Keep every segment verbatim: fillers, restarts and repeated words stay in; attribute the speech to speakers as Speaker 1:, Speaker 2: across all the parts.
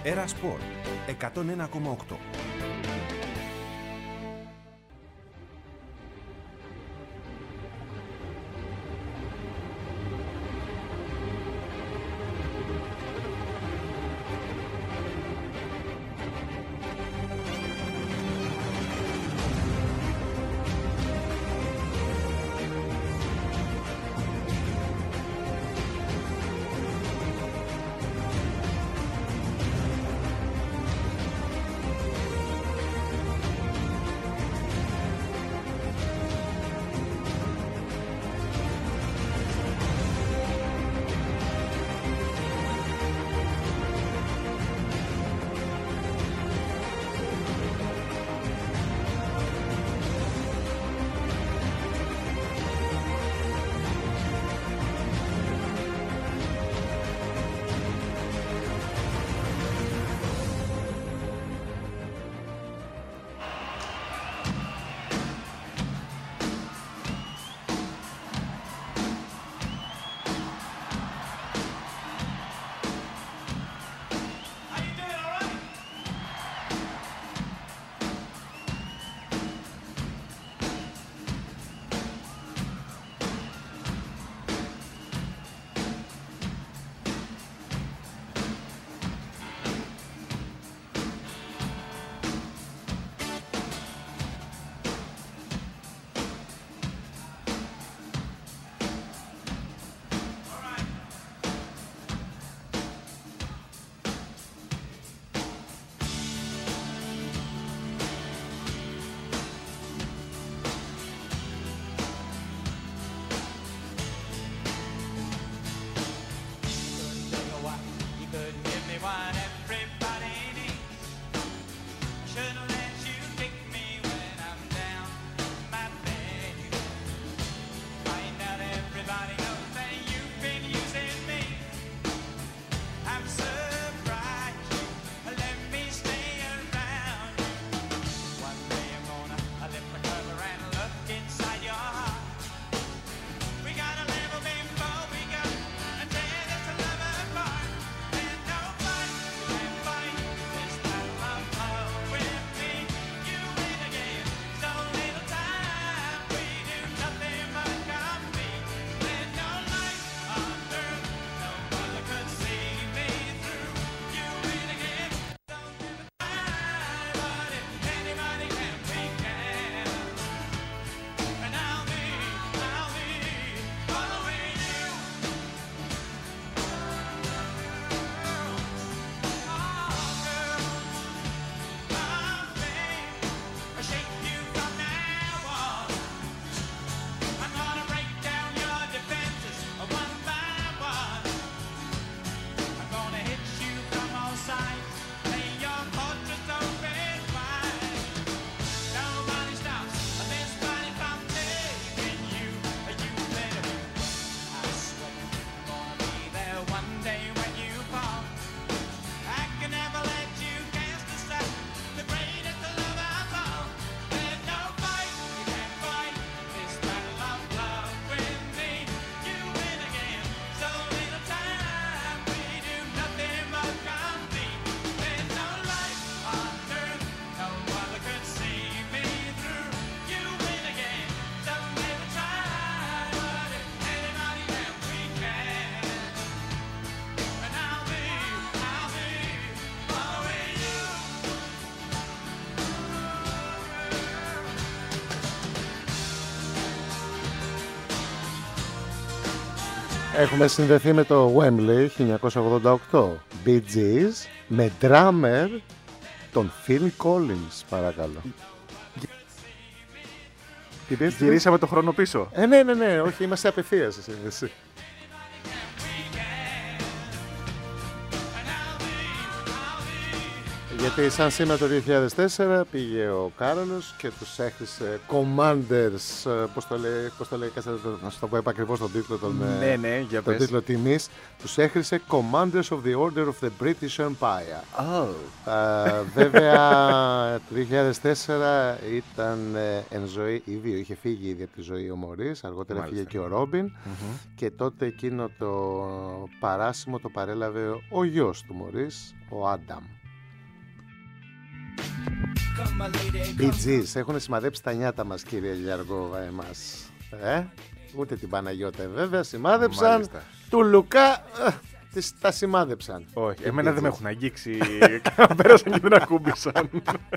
Speaker 1: Έρα Σπορ εκατόν ένα κόμμα οκτώ.
Speaker 2: Έχουμε συνδεθεί με το Wembley χίλια εννιακόσια ογδόντα οκτώ, Bee Gees, με drummer τον Phil Collins, παρακαλώ.
Speaker 3: Γυρίσαμε το χρόνο πίσω.
Speaker 2: Ε, ναι, ναι, ναι, όχι, είμαστε απευθείας σε σύνδεση. Γιατί σαν σήμερα το δύο χιλιάδες τέσσερα πήγε ο Κάρολος και τους έχρισε Commanders, πώς το λέει, πώς το λέει, να σου το πω επακριβώς τον τίτλο, τον,
Speaker 3: ναι, ναι, για
Speaker 2: τον
Speaker 3: πες.
Speaker 2: τίτλο τιμής, τους έχρισε Commanders of the Order of the British Empire.
Speaker 3: Oh.
Speaker 2: Uh, βέβαια το δύο χιλιάδες τέσσερα ήταν ε, εν ζωή, ήδη είχε φύγει ήδη από τη ζωή ο Μωρίς, αργότερα
Speaker 3: Μάλιστα.
Speaker 2: φύγε και ο Ρόμπιν
Speaker 3: Mm-hmm.
Speaker 2: και τότε εκείνο το παράσημο το παρέλαβε ο γιος του Μωρίς, ο Άνταμ. Bee Gees έχουν σημαδέψει τα νιάτα μας, κύριε Γιαργόβα, εμάς. Ε? Ούτε την Παναγιώτα βέβαια σημάδεψαν.
Speaker 3: Μάλιστα.
Speaker 2: Του Λουκά ε, τις, τα σημάδεψαν.
Speaker 3: Όχι,
Speaker 2: Και
Speaker 3: εμένα
Speaker 2: Bee
Speaker 3: δεν με
Speaker 2: Gees.
Speaker 3: έχουν αγγίξει. Πέρασαν και δεν ακούμπησαν.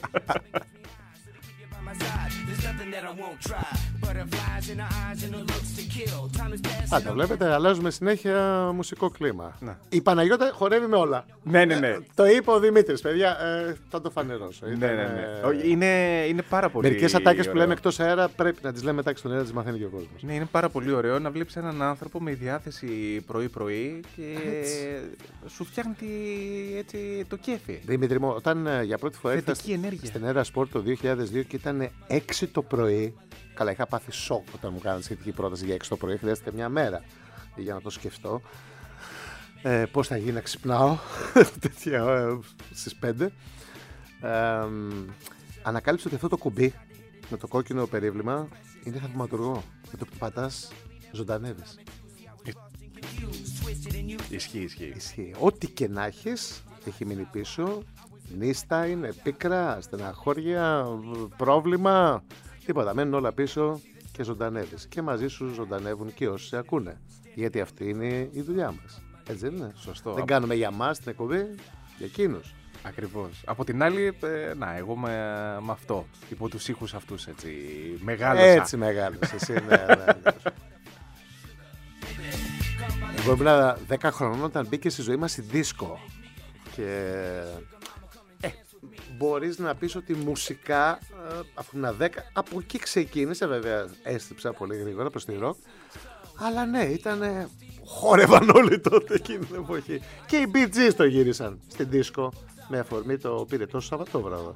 Speaker 2: Πάντα βλέπετε, αλλάζουμε συνέχεια μουσικό κλίμα.
Speaker 3: Να.
Speaker 2: Η Παναγιώτα χορεύει με όλα.
Speaker 3: Ναι, ναι, ναι.
Speaker 2: Το είπε ο Δημήτρης, παιδιά, ε, θα το φανερώσω.
Speaker 3: Ναι,
Speaker 2: Ήταν,
Speaker 3: ναι, ναι.
Speaker 2: ε,
Speaker 3: Όχι, Είναι, είναι πάρα πολύ.
Speaker 2: Μερικές ατάκες που
Speaker 3: ωραίο.
Speaker 2: λέμε εκτός αέρα πρέπει να τις λέμε μετά και στον αέρα, τις μαθαίνει και ο κόσμος.
Speaker 3: Ναι, είναι πάρα πολύ ωραίο να βλέπεις έναν άνθρωπο με διάθεση πρωί-πρωί και σου φτιάχνει τη- έτσι, το κέφι.
Speaker 2: Δημήτρη μου, όταν ε, για πρώτη φορά ήρθα
Speaker 3: Θετική ενέργεια.
Speaker 2: στην Έρα Σπορτ το δύο χιλιάδες δύο και ήταν έξι το πρωί. Καλά, είχα πάθει σοκ όταν μου κάνανε σχετική πρόταση για έξι το πρωί. Χρειάστηκε μια μέρα για να το σκεφτώ. Ε, πώς θα γίνει να ξυπνάω τέτοια ε, στις πέντε. Ε, ανακάλυψα ότι αυτό το κουμπί με το κόκκινο περίβλημα είναι θαυματουργό. Με το που πατάς ζωντανεύεις.
Speaker 3: Ισχύει, ισχύει.
Speaker 2: Ισχύει. Ό,τι και να έχεις έχει μείνει πίσω. Νύστα είναι, πίκρα, στεναχώρια, πρόβλημα. Τίποτα. Μένουν όλα πίσω και ζωντανεύεις. Και μαζί σου ζωντανεύουν και όσοι σε ακούνε. Γιατί αυτή είναι η δουλειά μας. Έτσι δεν είναι?
Speaker 3: Σωστό.
Speaker 2: Δεν κάνουμε για μας την εκπομπή, για εκείνους.
Speaker 3: Ακριβώς. Από την άλλη, ε, να, εγώ με, με αυτό. Υπό τους ήχους αυτούς, έτσι. Μεγάλωσα.
Speaker 2: Έτσι μεγάλος εσύ, ναι, ναι, ναι. Εγώ ήμουν δέκα χρονών όταν μπήκε στη ζωή μας η δίσκο. Και ε, μπορείς να πεις ότι μουσικά, ε, αφού ήμουν δέκα, από εκεί ξεκίνησε, βέβαια έστριψα πολύ γρήγορα προς τη ροκ. Αλλά ναι, ήταν. Χόρευαν όλοι τότε εκείνη την εποχή. Και οι Bee Gees το γύρισαν στην δίσκο με αφορμή το πυρετό Σαββατόβραδο.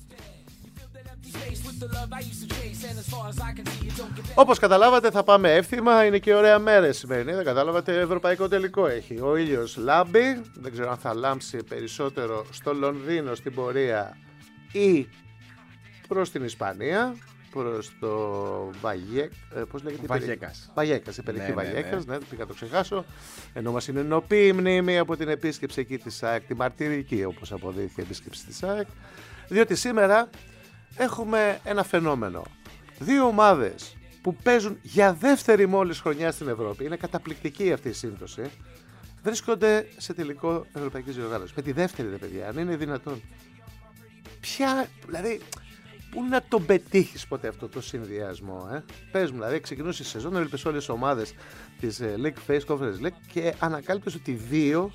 Speaker 2: Όπως καταλάβατε θα πάμε εύθυμα, είναι και ωραία μέρα σημερινή, δεν καταλάβατε, ευρωπαϊκό τελικό έχει. Ο ήλιος λάμπει, δεν ξέρω αν θα λάμψει περισσότερο στο Λονδίνο στην πορεία ή προς την Ισπανία, προς το Βαγιέ... ε, πώς λέγεται?
Speaker 3: Βαγιέκας.
Speaker 2: Βαγιέκας, η περιοχή
Speaker 3: Ναι, ναι, ναι.
Speaker 2: Βαγιέκας, ναι, πήγα να το ξεχάσω. Ενώ μας είναι ενωπή η μνήμη από την επίσκεψη εκεί της ΑΕΚ, τη μαρτυρική όπως αποδείχθηκε επίσκεψη της ΑΕΚ, διότι σήμερα έχουμε ένα φαινόμενο. Δύο ομάδες που παίζουν για δεύτερη μόλις χρονιά στην Ευρώπη, είναι καταπληκτική αυτή η σύμπτωση, βρίσκονται σε τελικό ευρωπαϊκής διοργάνωσης. Με τη δεύτερη, ρε παιδιά, αν είναι δυνατόν. Ποια, δηλαδή, πού να τον πετύχεις ποτέ αυτό το συνδυασμό, ε? Πες μου, δηλαδή, ξεκινούσε η σεζόν, έλειπες όλες τις ομάδες της League Face Conference League και ανακάλυπτες ότι δύο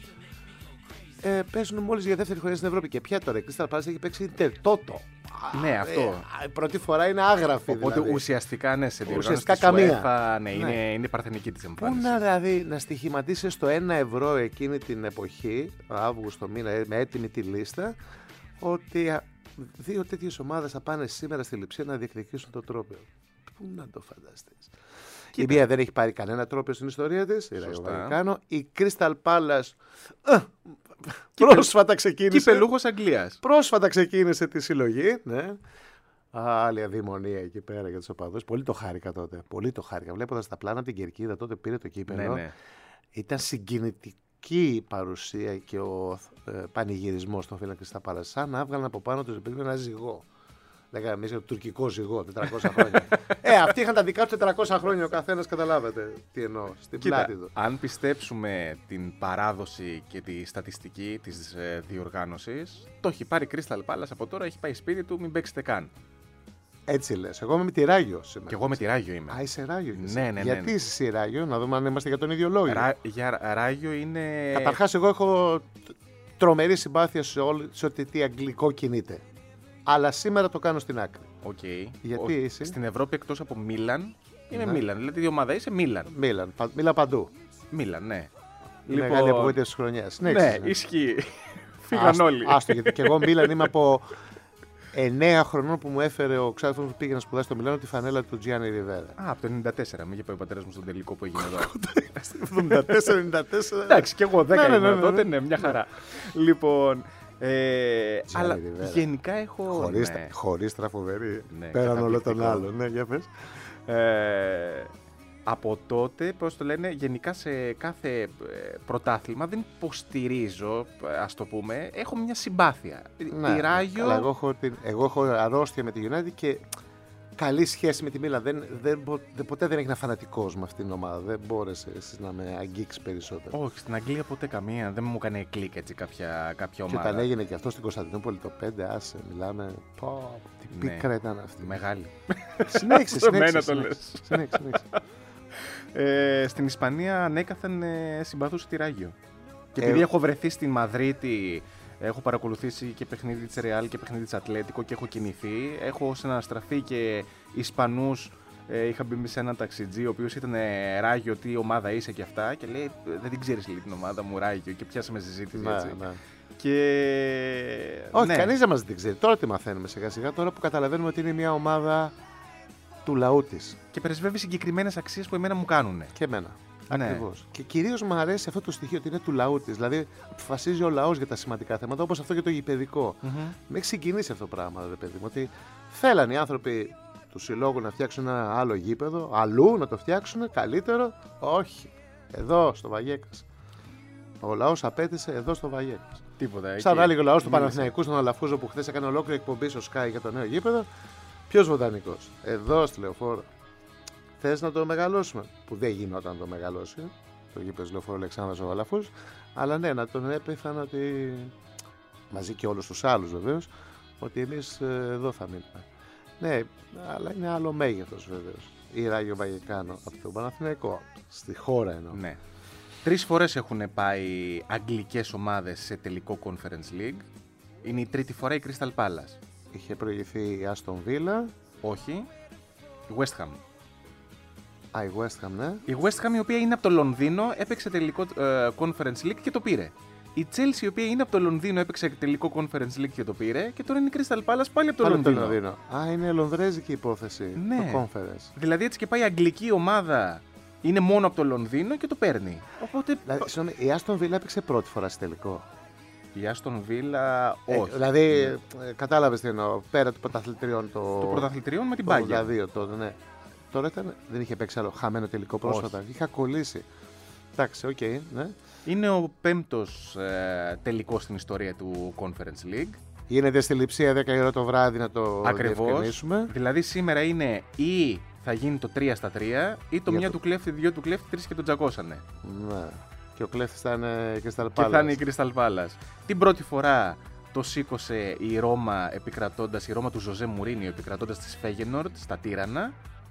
Speaker 2: ε, παίζουν μόλις για δεύτερη χρονιά στην Ευρώπη. Και πια τώρα η Crystal Palace έχει παίξει Ιντερ-Τότο.
Speaker 3: Ναι, αυτό.
Speaker 2: Ε, πρώτη φορά είναι άγραφη.
Speaker 3: Οπότε
Speaker 2: δηλαδή.
Speaker 3: ουσιαστικά ναι, σε
Speaker 2: Ουσιαστικά
Speaker 3: διοργάνωση της
Speaker 2: καμία.
Speaker 3: UEFA, ναι,
Speaker 2: Ναι.
Speaker 3: είναι, είναι παρθενική της
Speaker 2: Πού
Speaker 3: εμφάνισης.
Speaker 2: να δηλαδή να στοιχηματίσεις το ένα ευρώ εκείνη την εποχή, Αύγουστο μήνα, με έτοιμη τη λίστα, ότι α, δύο τέτοιες ομάδες θα πάνε σήμερα στη Λειψία να διεκδικήσουν το τρόπαιο. Πού να το φανταστείς. Η μία δεν έχει πάρει κανένα τρόπαιο στην ιστορία της, η Rayo Vallecano. Η Crystal Palace α, πρόσφατα ξεκίνησε.
Speaker 3: Κυπελούχος Αγγλίας.
Speaker 2: Πρόσφατα ξεκίνησε τη συλλογή. Ναι. Άλλη αδειμονία εκεί πέρα για τους οπαδούς. Πολύ το χάρηκα τότε. Πολύ το χάρηκα. Βλέποντας τα πλάνα από την Κερκίδα, τότε πήρε το κύπελο.
Speaker 3: Ναι, ναι.
Speaker 2: Ήταν συγκινητική η παρουσία και ο ε, πανηγυρισμός των φίλων Crystal Palace. Σαν να έβγαλαν από πάνω τους επειδή ένα ζυγό. Λέγαμε εμείς για το τουρκικό ζυγό, τετρακόσια χρόνια. ε, αυτοί είχαν τα δικά τους τετρακόσια χρόνια ο καθένας, καταλάβατε τι εννοώ. Στην
Speaker 3: Κοίτα,
Speaker 2: πλάτη του.
Speaker 3: αν πιστέψουμε την παράδοση και τη στατιστική της ε, διοργάνωσης, το έχει πάρει Crystal Palace από τώρα, έχει πάει σπίτι του, μην παίξετε καν.
Speaker 2: Έτσι λες. Εγώ είμαι με τη Ράγιο σήμερα.
Speaker 3: Και εγώ με τη Ράγιο είμαι.
Speaker 2: Α, είσαι Ράγιο.
Speaker 3: Ναι, ναι, ναι.
Speaker 2: Γιατί είσαι εσύ Ράγιο, να δούμε αν είμαστε για τον ίδιο λόγο.
Speaker 3: Ρα, για Ράγιο είναι.
Speaker 2: Καταρχάς, εγώ έχω τρομερή συμπάθεια σε, όλη, σε ό,τι τι αγγλικό κινείται. Αλλά σήμερα το κάνω στην άκρη.
Speaker 3: Okay.
Speaker 2: Γιατί
Speaker 3: Ο,
Speaker 2: είσαι?
Speaker 3: Στην Ευρώπη εκτός από Μίλαν, είμαι
Speaker 2: Ναι.
Speaker 3: Μίλαν. Δηλαδή η ομάδα είσαι Μίλαν.
Speaker 2: Μίλαν, πα, Μίλα παντού.
Speaker 3: Μίλαν, ναι.
Speaker 2: Η μεγάλη απογοήτευση της χρονιάς.
Speaker 3: Ναι,
Speaker 2: εξής,
Speaker 3: ισχύει. Φύγαν
Speaker 2: άστο,
Speaker 3: όλοι.
Speaker 2: Άστο, γιατί και εγώ Μίλαν είμαι από εννέα χρονών που μου έφερε ο ξάδερφος που πήγε να σπουδάσει στο Μιλάνο τη φανέλα του Τζιάννη Ριβέρα.
Speaker 3: Α, από το ενενήντα τέσσερα. Με είχε πάει ο πατέρας μου στον τελικό που έγινε εδώ.
Speaker 2: εβδομήντα τέσσερα ενενήντα τέσσερα.
Speaker 3: Εντάξει, και εγώ δέκα
Speaker 2: Ναι, ναι,
Speaker 3: ήμουν
Speaker 2: ναι, ναι.
Speaker 3: τότε, ναι, μια χαρά. Λοιπόν. Ε, αλλά
Speaker 2: Ριβέρα.
Speaker 3: γενικά έχω.
Speaker 2: Χωρίς,
Speaker 3: ναι.
Speaker 2: χωρίς τραφοβερή.
Speaker 3: Ναι,
Speaker 2: Πέραν όλων των
Speaker 3: καταπληκτικό.
Speaker 2: άλλων. Ναι, για πες.
Speaker 3: Ε, από τότε, πώς το λένε, γενικά σε κάθε ε, πρωτάθλημα δεν υποστηρίζω, ας το πούμε, έχω μια συμπάθεια.
Speaker 2: Ναι,
Speaker 3: Τη Ράγιο.
Speaker 2: καλά, εγώ, έχω την, εγώ έχω αρρώστια με τη United και καλή σχέση με τη Μίλαν. Δεν, δεν, μπο- δεν, ποτέ δεν έγινα φανατικός με αυτήν την ομάδα. Δεν μπόρεσε εσύ να με αγγίξει περισσότερο.
Speaker 3: Όχι, στην Αγγλία ποτέ καμία. Δεν μου έκανε κλικ έτσι κάποια, κάποια
Speaker 2: Και
Speaker 3: ομάδα.
Speaker 2: όταν έγινε και αυτό στην Κωνσταντινούπολη το πέντε, άσε, μιλάμε. Πω, τι
Speaker 3: Ναι.
Speaker 2: πίκρα ήταν αυτή.
Speaker 3: Μεγάλη.
Speaker 2: Συνέχισε,
Speaker 3: Σε μένα
Speaker 2: συνέχισε.
Speaker 3: το
Speaker 2: συνέχισε, συνέχισε, συνέχισε.
Speaker 3: Ε, στην Ισπανία ανέκαθεν ε, συμπαθούσε τη Ράγιο. Και
Speaker 2: Ε,
Speaker 3: επειδή έχω βρεθεί στην Μαδρίτη, έχω παρακολουθήσει και παιχνίδι της Ρεάλ και παιχνίδι της Ατλέτικο και έχω κινηθεί. Έχω συναναστραφεί και Ισπανούς. Ε, είχα μπει σε έναν ταξιτζή, ο οποίος ήταν ε, Ράγιο, τι ομάδα είσαι και αυτά. Και λέει: Δεν την ξέρεις λέει, την ομάδα μου, Ράγιο. Και πιάσαμε συζήτηση
Speaker 2: Ναι,
Speaker 3: έτσι.
Speaker 2: ναι.
Speaker 3: Και.
Speaker 2: Όχι,
Speaker 3: ναι.
Speaker 2: κανείς δεν μας την ξέρει. Τώρα τη μαθαίνουμε σιγά σιγά. Τώρα που καταλαβαίνουμε ότι είναι μια ομάδα του λαού της.
Speaker 3: Και πρεσβεύει συγκεκριμένες αξίες που εμένα μου κάνουν.
Speaker 2: Και εμένα.
Speaker 3: Ναι.
Speaker 2: Ακριβώς. Και κυρίως μου αρέσει αυτό το στοιχείο ότι είναι του λαού της. Δηλαδή αποφασίζει ο λαός για τα σημαντικά θέματα, όπως αυτό και το γηπαιδικό.
Speaker 3: Mm-hmm.
Speaker 2: Με έχει συγκινήσει αυτό το πράγμα, ρε παιδί μου. Ότι θέλαν οι άνθρωποι του συλλόγου να φτιάξουν ένα άλλο γήπεδο, αλλού να το φτιάξουν καλύτερο. Όχι. Εδώ στο Βαγέκας. Ο λαός απέτησε εδώ στο Βαγέκας.
Speaker 3: Τίποτα.
Speaker 2: Σαν
Speaker 3: εκεί
Speaker 2: έλεγε ο λαός του
Speaker 3: μίλησε.
Speaker 2: Παναθηναϊκού στον Αλαφούζο που χθες έκανε ολόκληρη εκπομπή στο Sky για το νέο γήπεδο. Ποιος βοτανικός? Εδώ στη Λεωφόρο. Θες να το μεγαλώσουμε? Που δεν γινόταν να το μεγαλώσει το γήπεδο Λεωφόρο Αλεξάνδρας ο Αλαφούζος. Αλλά ναι, να τον έπαιχαν ότι. Μαζί και όλους τους άλλους βεβαίως, ότι εμείς ε, εδώ θα μείνουμε. Ναι, αλλά είναι άλλο μέγεθος βεβαίως. Η Ράγιο Βαγεκάνο από τον Παναθηναϊκό. Στη χώρα εννοώ.
Speaker 3: Ναι. Τρεις φορές έχουν πάει αγγλικές ομάδες σε τελικό Conference League. Είναι η τρίτη φορά η Crystal Palace.
Speaker 2: Είχε προηγηθεί η Aston Villa.
Speaker 3: Όχι. Η West Ham.
Speaker 2: Α, η West Ham, ναι.
Speaker 3: Η West Ham η οποία είναι από το Λονδίνο έπαιξε τελικό ε, Conference League και το πήρε. Η Chelsea η οποία είναι από το Λονδίνο έπαιξε τελικό Conference League και το πήρε. Και τώρα είναι η Crystal Palace πάλι από το
Speaker 2: Πάλι από το
Speaker 3: Λονδίνο.
Speaker 2: Λονδίνο. Α, είναι λονδρέζικη υπόθεση.
Speaker 3: Ναι.
Speaker 2: Το Conference.
Speaker 3: Δηλαδή έτσι και πάει η αγγλική ομάδα. Είναι μόνο από το Λονδίνο και το παίρνει. Οπότε.
Speaker 2: Δηλαδή, συγγνώμη, η Aston Villa έπαιξε πρώτη φορά στο τελικό.
Speaker 3: Η Aston Villa.
Speaker 2: Ε,
Speaker 3: Όχι.
Speaker 2: δηλαδή, ε, κατάλαβες τι εννοώ. Πέρα του πρωταθλητριών το.
Speaker 3: Το πρωταθλητριών με την
Speaker 2: το
Speaker 3: Bayern.
Speaker 2: ογδόντα δύο τότε, ναι. Τώρα ήταν, δεν είχε παίξει άλλο χαμένο τελικό πρόσφατα.
Speaker 3: Όχι.
Speaker 2: Είχα κολλήσει. Εντάξει, οκ, okay, ναι.
Speaker 3: Είναι ο πέμπτος ε, τελικός στην ιστορία του Conference League.
Speaker 2: Γίνεται στη Λειψία δέκα η ώρα το βράδυ να το
Speaker 3: Ακριβώς.
Speaker 2: διευκρινίσουμε.
Speaker 3: Δηλαδή σήμερα είναι ή θα γίνει το τρία στα τρία ή το
Speaker 2: Για
Speaker 3: μία
Speaker 2: το-
Speaker 3: του κλέφτη, δυο του κλέφτη, τρεις και τον τζακώσανε.
Speaker 2: Ναι. Και ο κλέφτης θα είναι και στα
Speaker 3: Και θα είναι η Crystal Palace. Την πρώτη φορά το σήκωσε η Ρώμα επικρατώντας, η Ρώμα του Ζωζέ Μουρίνιο επικρατώντας της Φέγενορντ στα Τύρανα.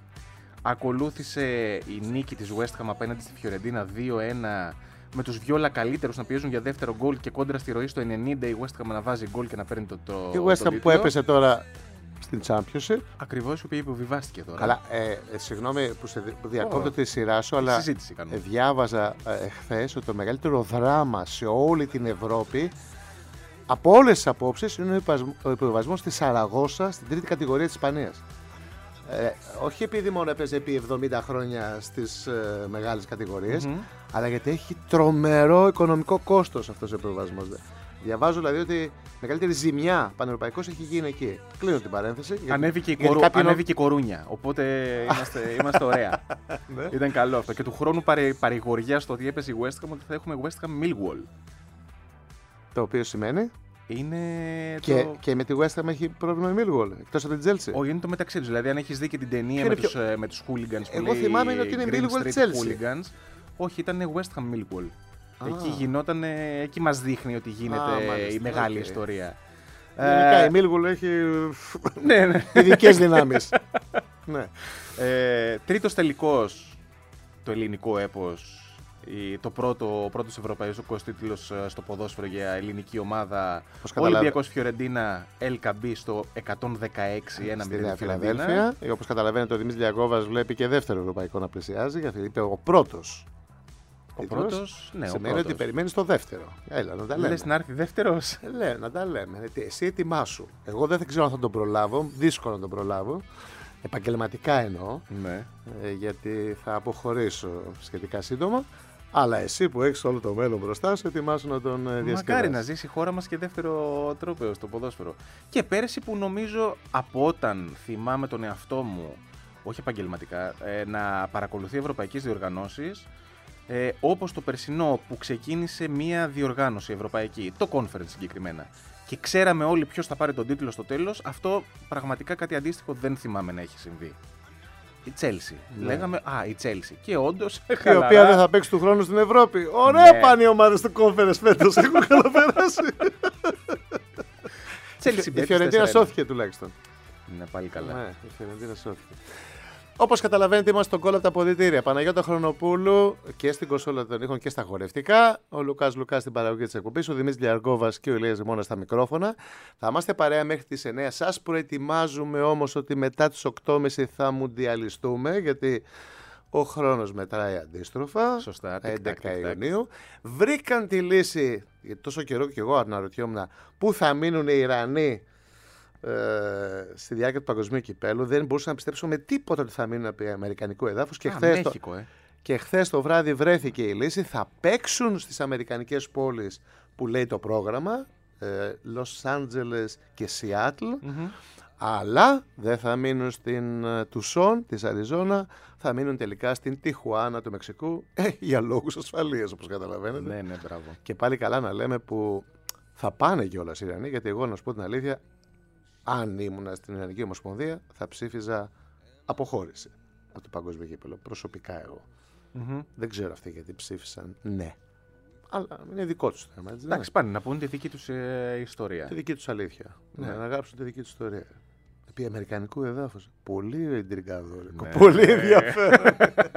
Speaker 3: Ακολούθησε η νίκη της West Ham απέναντι στη Φιωρεντίνα δύο ένα με τους Βιόλα καλύτερους να πιέζουν για δεύτερο γκολ και κόντρα στη ροή στο ενενήντα η West Ham να βάζει γκολ και να παίρνει το, το,
Speaker 2: Η West
Speaker 3: το
Speaker 2: Ham που
Speaker 3: τίτλο.
Speaker 2: έπεσε τώρα στην Championship.
Speaker 3: Ακριβώς, η οποία υποβιβάστηκε τώρα.
Speaker 2: Καλά, ε, ε, συγγνώμη που, σε, δι- που διακόπτω
Speaker 3: Oh.
Speaker 2: τη σειρά σου,
Speaker 3: Η
Speaker 2: αλλά
Speaker 3: συζήτηση κάνουμε.
Speaker 2: ε, διάβαζα ε, χθες ότι το μεγαλύτερο δράμα σε όλη την Ευρώπη από όλες τις απόψεις είναι ο υπασμ- ο υποβιβασμός στη Σαραγώσα στην τρίτη κατηγορία της Ισπανίας. Ε, όχι επειδή μόνο έπαιζε επί εβδομήντα χρόνια στις ε, μεγάλες κατηγορίες,
Speaker 3: Μμμ.
Speaker 2: αλλά γιατί έχει τρομερό οικονομικό κόστος αυτός ο υποβιβασμός. Διαβάζω δηλαδή ότι η μεγαλύτερη ζημιά πανευρωπαϊκός έχει γίνει εκεί. Κλείνω την παρένθεση. γιατί-
Speaker 3: Ανέβηκε, η
Speaker 2: γιατί
Speaker 3: κορου...
Speaker 2: κάποιοι νο-
Speaker 3: Ανέβηκε η κορούνια. Οπότε είμαστε, είμαστε ωραία.
Speaker 2: Ναι.
Speaker 3: Ήταν καλό αυτό. Και του χρόνου παρε... παρηγοριά στο ότι έπεσε η West Ham ότι θα έχουμε West Ham Millwall.
Speaker 2: Το οποίο σημαίνει
Speaker 3: Είναι.
Speaker 2: και,
Speaker 3: το...
Speaker 2: και με τη West Ham έχει πρόβλημα η Millwall, εκτός από την Chelsea.
Speaker 3: Όχι, είναι το μεταξύ του. Δηλαδή, αν έχει δει και την ταινία
Speaker 2: Ποιο
Speaker 3: με,
Speaker 2: είναι
Speaker 3: τους, ε, με τους hooligans που
Speaker 2: Εγώ
Speaker 3: λέει
Speaker 2: θυμάμαι είναι ότι είναι
Speaker 3: Green
Speaker 2: Millwall
Speaker 3: Street
Speaker 2: Chelsea.
Speaker 3: Hooligans. Όχι, ήταν West Ham Millwall.
Speaker 2: Α.
Speaker 3: Εκεί γινόταν, εκεί μας δείχνει ότι γίνεται
Speaker 2: Α, μάλιστα,
Speaker 3: η μεγάλη
Speaker 2: οκ.
Speaker 3: ιστορία.
Speaker 2: Γενικά
Speaker 3: Ε,
Speaker 2: η Millwall έχει
Speaker 3: ναι, ναι.
Speaker 2: ειδικές δυνάμεις. Ναι.
Speaker 3: Ε, τρίτος τελικός, το ελληνικό έπος, η, το πρώτο, ο πρώτος ευρωπαϊκός τίτλος ε, στο ποδόσφαιρο για ελληνική ομάδα.
Speaker 2: Πώς καταλάβει-
Speaker 3: Ολυμπιακός Φιωρεντίνα, El Cabi στο εκατόν δεκαέξι ένα
Speaker 2: Στη
Speaker 3: μηδέν
Speaker 2: Νέα
Speaker 3: τη Φιωρεντίνα.
Speaker 2: Φιλαδέλφια. Όπως καταλαβαίνετε, ο Δημήτρης Λιαγόβας βλέπει και δεύτερο ευρωπαϊκό να πλησιάζει, γιατί είπε ο πρώτος
Speaker 3: Ο πρώτος, ναι,
Speaker 2: σημαίνει
Speaker 3: ο
Speaker 2: ότι
Speaker 3: πρώτος.
Speaker 2: περιμένεις το δεύτερο. Έλα, να τα λέμε.
Speaker 3: Λες να έρθει δεύτερος.
Speaker 2: Ε, Λέ, να τα λέμε. Ε, τι, Εσύ ετοιμάσου. Εγώ δεν ξέρω αν θα τον προλάβω. Δύσκολο να τον προλάβω. Επαγγελματικά εννοώ.
Speaker 3: Ναι.
Speaker 2: Ε, γιατί θα αποχωρήσω σχετικά σύντομα. Αλλά εσύ που έχεις όλο το μέλλον μπροστά σου, ετοιμάσου να τον ε, διασκεδάσεις.
Speaker 3: Μακάρι να ζήσει η χώρα μας και δεύτερο τρόπαιο στο ποδόσφαιρο. Και πέρσι που νομίζω από όταν θυμάμαι τον εαυτό μου, όχι επαγγελματικά, ε, να παρακολουθεί ευρωπαϊκές διοργανώσεις, ε, όπως το περσινό που ξεκίνησε μία διοργάνωση ευρωπαϊκή, το conference συγκεκριμένα, και ξέραμε όλοι ποιος θα πάρει τον τίτλο στο τέλος, αυτό πραγματικά κάτι αντίστοιχο δεν θυμάμαι να έχει συμβεί. Η Chelsea.
Speaker 2: Ναι.
Speaker 3: Λέγαμε, α, η Chelsea. Και όντως,
Speaker 2: Η οποία δεν θα παίξει του χρόνου στην Ευρώπη. Ωραία
Speaker 3: Ναι.
Speaker 2: πάνε οι ομάδες του Conference φέτος. Έχουν καλοπεράσει.
Speaker 3: Chelsea
Speaker 2: Η Φιωρεντίνα σώθηκε τουλάχιστον.
Speaker 3: Είναι πάλι καλά.
Speaker 2: Ναι, η Φιωρεντίνα σώθηκε. Όπως καταλαβαίνετε, είμαστε στον κόλλο από τα αποδυτήρια. Παναγιώτα Χρονοπούλου και στην κονσόλα των ήχων και στα χορευτικά. Ο Λουκάς Λουκάς στην παραγωγή της εκπομπής. Ο Δημήτρης Λιαργόβας και ο Ηλίας Ζημώνας στα μικρόφωνα. Θα είμαστε παρέα μέχρι τις εννιά. Σας προετοιμάζουμε όμως ότι μετά τις οκτώ και μισή θα μουντιαλιστούμε. Γιατί ο χρόνος μετράει αντίστροφα.
Speaker 3: Σωστά,
Speaker 2: έντεκα
Speaker 3: τικ-τακ,
Speaker 2: Ιουνίου. Βρήκαν τη λύση, γιατί τόσο καιρό και εγώ αναρωτιόμουν, πού θα μείνουν οι Ιρανοί ε, στη διάρκεια του παγκοσμίου κυπέλου. Δεν μπορούσα να πιστέψω με τίποτα ότι θα μείνουν επί αμερικανικού εδάφους. Και
Speaker 3: Α,
Speaker 2: χθες το,
Speaker 3: Μέχικο, ε.
Speaker 2: και χθες το βράδυ βρέθηκε η λύση. Θα παίξουν στις αμερικανικές πόλεις που λέει το πρόγραμμα, ε, Los Angeles και Seattle.
Speaker 3: Μμμ.
Speaker 2: Αλλά δεν θα μείνουν στην uh, Τουσόν της Αριζόνα, θα μείνουν τελικά στην Τιχουάνα του Μεξικού ε, για λόγους ασφαλείας, όπως καταλαβαίνετε.
Speaker 3: Ναι, ναι, μπράβο.
Speaker 2: Και πάλι καλά να λέμε που θα πάνε κιόλας οι Ιρανοί, γιατί εγώ να σου πω την αλήθεια, αν ήμουν στην Ιρανική Ομοσπονδία θα ψήφιζα αποχώρηση από το παγκόσμιο κύπελλο. Προσωπικά εγώ.
Speaker 3: Μμμ.
Speaker 2: Δεν ξέρω αυτοί γιατί ψήφισαν ναι. Αλλά είναι δικό τους θέμα. Έτσι,
Speaker 3: Εντάξει, πάνε να πούν τη δική τους ε, ιστορία.
Speaker 2: Τη δική τους αλήθεια.
Speaker 3: Ναι.
Speaker 2: Ναι, να γράψουν τη δική τους ιστορία. Επί αμερικανικού εδάφους. Πολύ εντριγκαδόρικο.
Speaker 3: Ναι.
Speaker 2: Πολύ ενδιαφέρον.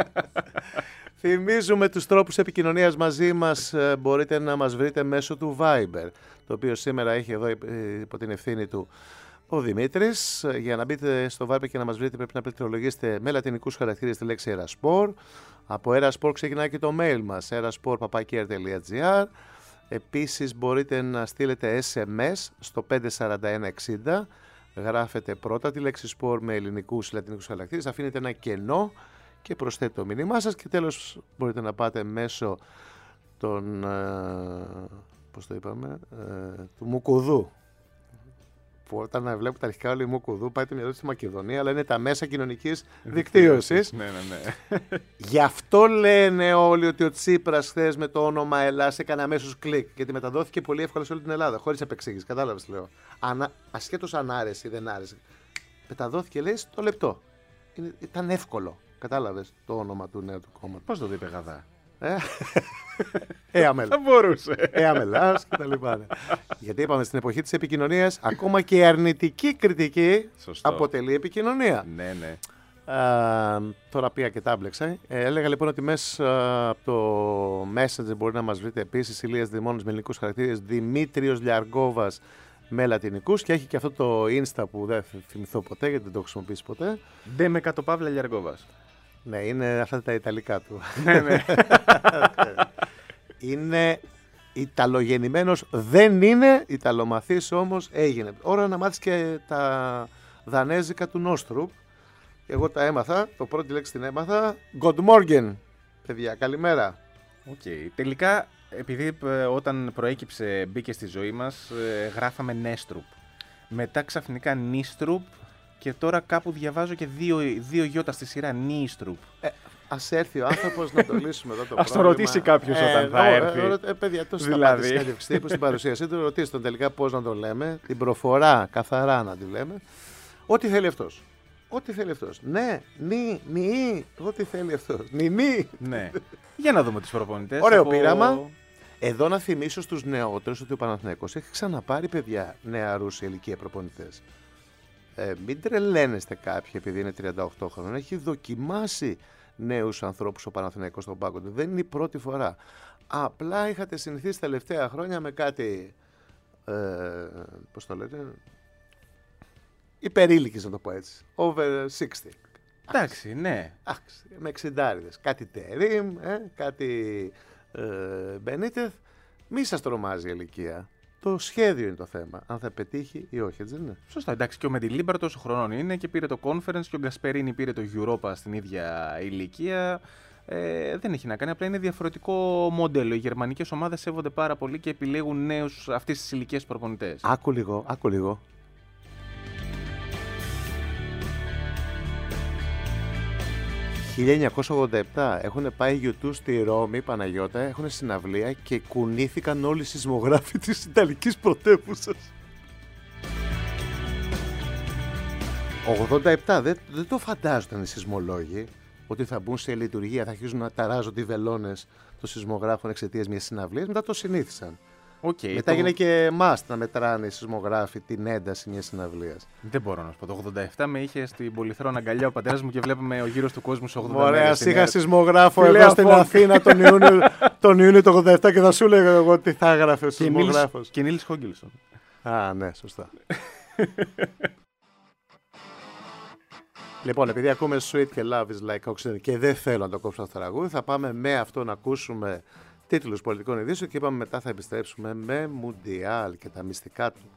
Speaker 2: Θυμίζουμε τους τρόπους επικοινωνίας μαζί μας. Ε, Μπορείτε να μας βρείτε μέσω του Viber, το οποίο σήμερα έχει εδώ ε, υπό την ευθύνη του ο Δημήτρης. Ε, Για να μπείτε στο Viber και να μας βρείτε πρέπει να πληκτρολογήσετε με λατινικούς χαρακτήρες τη λέξη Eraspor. Από Eraspor ξεκινάει και το mail μας, eraspor παπάκι r τελεία gr. Επίσης μπορείτε να στείλετε ες εμ ες στο πέντε τέσσερα ένα εξήντα. Γράφετε πρώτα τη λέξη sport με ελληνικούς ή λατινικούς χαρακτήρες, αφήνετε ένα κενό και προσθέτετε το μήνυμά σας και τέλος μπορείτε να πάτε μέσω των, ε, πώς το είπαμε, ε, του Μουκουδού. Που όταν βλέπω τα αρχικά όλοι Μουκουδού πάει το μυαλό στη Μακεδονία, αλλά είναι τα μέσα κοινωνικής δικτύωσης.
Speaker 3: Ναι, ναι, ναι.
Speaker 2: Γι' αυτό λένε όλοι ότι ο Τσίπρας χθες με το όνομα Ελλάς έκανε αμέσως κλικ. Γιατί μεταδόθηκε πολύ εύκολα σε όλη την Ελλάδα, χωρίς επεξήγηση. Κατάλαβες, λέω. Ανα... Ασχέτως αν άρεσε ή δεν άρεσε. Μεταδόθηκε, λέει, στο λεπτό. Είναι... Ήταν εύκολο. Κατάλαβες το όνομα του νέου του κόμματος.
Speaker 3: Πώς το είπε Γαδά.
Speaker 2: Ε, ε αμέλ.
Speaker 3: Θα μπορούσε.
Speaker 2: Ε, αμελάς και τα λοιπά. Ναι. Γιατί είπαμε στην εποχή της επικοινωνίας, ακόμα και η αρνητική κριτική
Speaker 3: Σωστό.
Speaker 2: αποτελεί επικοινωνία.
Speaker 3: Ναι, ναι.
Speaker 2: Α, τώρα πήγα και τα έμπλεξα. Ε, έλεγα λοιπόν ότι μέσα από το Messenger μπορεί να μας βρείτε επίσης Ηλίας Δημώνης με ελληνικούς χαρακτήρες, Δημήτριος Λιαργόβας με λατινικούς και έχει και αυτό το Insta που δεν θα θυμηθώ ποτέ γιατί δεν το έχω χρησιμοποιήσει ποτέ.
Speaker 3: Ντε με κάτω Παύλα Λιαργόβας.
Speaker 2: Ναι, είναι αυτά τα Ιταλικά του.
Speaker 3: Ναι, ναι.
Speaker 2: Είναι Ιταλογεννημένος, δεν είναι Ιταλομαθής όμως έγινε. Ώρα να μάθεις και τα δανέζικα του Νόστρουπ. Εγώ τα έμαθα, το πρώτη λέξη την έμαθα. Good morning, παιδιά, καλημέρα.
Speaker 3: Οκ. Τελικά, επειδή ε, όταν προέκυψε, μπήκε στη ζωή μας, ε, γράφαμε Νέστρουπ. Μετά ξαφνικά Νίστρουπ και τώρα κάπου διαβάζω και δύο, δύο γιώτα στη σειρά Νίστρουπ.
Speaker 2: Ε, ας έρθει ο άνθρωπος να το λύσουμε εδώ το
Speaker 3: Ας το
Speaker 2: πρόβλημα.
Speaker 3: ρωτήσει κάποιος όταν θα
Speaker 2: ε,
Speaker 3: έρθει.
Speaker 2: Ε, ε, παιδιά, τόσο
Speaker 3: Δηλαδή.
Speaker 2: θα πάτε συνέντευξη τύπου στην παρουσίασή του, ρωτήστε τον τελικά πώς να το λέμε, την προφορά καθαρά να τη λέμε. Ό,τι θέλει αυτός. Ό,τι θέλει αυτός. Ναι, νι, νι, ό,τι θέλει αυτός. Νι, νι.
Speaker 3: Ναι. Για να δούμε τους προπονητές.
Speaker 2: Ωραίο
Speaker 3: από...
Speaker 2: πείραμα. Εδώ να θυμίσω στους νεότερους ότι ο Παναθηναϊκός έχει ξαναπάρει παιδιά νεαρούς σε ηλικία προπονητές. Ε, μην τρελαίνεστε κάποιοι επειδή είναι τριάντα οκτώ χρόνων. Έχει δοκιμάσει νέους ανθρώπους ο Παναθηναϊκός στον πάγκο του. Δεν είναι η πρώτη φορά. Απλά είχατε συνηθίσει τα τελευταία χρόνια με κάτι. Ε, πώς το λέτε. Υπερήλικης να το πω έτσι. Over εξήντα.
Speaker 3: Εντάξει, ναι.
Speaker 2: Άξι, με εξιντάριδες. Κάτι Τερίμ, ε, κάτι ε, Μπενίτεθ. Μη σας τρομάζει η ηλικία. Το σχέδιο είναι το θέμα. Αν θα πετύχει ή όχι, έτσι δεν είναι?
Speaker 3: Σωστά. Εντάξει, και ο Μεντιλίμπαρ τόσο χρονών είναι και πήρε το Conference και ο Γκασπερίνη πήρε το Europa στην ίδια ηλικία. Ε, δεν έχει να κάνει, απλά είναι διαφορετικό μοντέλο. Οι γερμανικές ομάδες σέβονται πάρα πολύ και επιλέγουν νέους αυτής της ηλικίας προπονητές.
Speaker 2: Άκου λίγο, άκου λίγο. χίλια εννιακόσια ογδόντα επτά έχουν πάει γιου τού στη Ρώμη, Παναγιώτα, έχουν συναυλία και κουνήθηκαν όλοι οι σεισμογράφοι της Ιταλικής πρωτεύουσας. ογδόντα επτά, δεν, δεν το φαντάζονταν οι σεισμολόγοι ότι θα μπουν σε λειτουργία, θα αρχίζουν να ταράζονται οι βελόνες των σεισμογράφων εξαιτίας μιας συναυλίας. Μετά το συνήθισαν.
Speaker 3: Okay,
Speaker 2: Μετά
Speaker 3: το...
Speaker 2: έγινε και must να μετράνε οι σεισμογράφοι την ένταση μιας συναυλίας.
Speaker 3: Δεν μπορώ να σου πω. Το ογδόντα επτά με είχε στην Πολυθρόνα αγκαλιά ο πατέρας μου και βλέπουμε ο γύρος του κόσμου σε ογδόντα
Speaker 2: Ωραία,
Speaker 3: μέρες.
Speaker 2: είχα σεισμογράφο εδώ στην Αθήνα τον Ιούνιο, τον Ιούνιο του ογδόντα επτά και θα σου έλεγα εγώ τι θα έγραφε ο σεισμογράφος.
Speaker 3: Και Νίλς Χόγκελσον.
Speaker 2: Α, ναι, σωστά. Λοιπόν, επειδή ακούμε Sweet και Love is like oxygen και δεν θέλω να το κόψω αυτό το τραγούδι, θα πάμε με αυτό να ακούσουμε τίτλους πολιτικών ειδήσεων και είπαμε μετά θα επιστρέψουμε με Μουντιάλ και τα μυστικά του.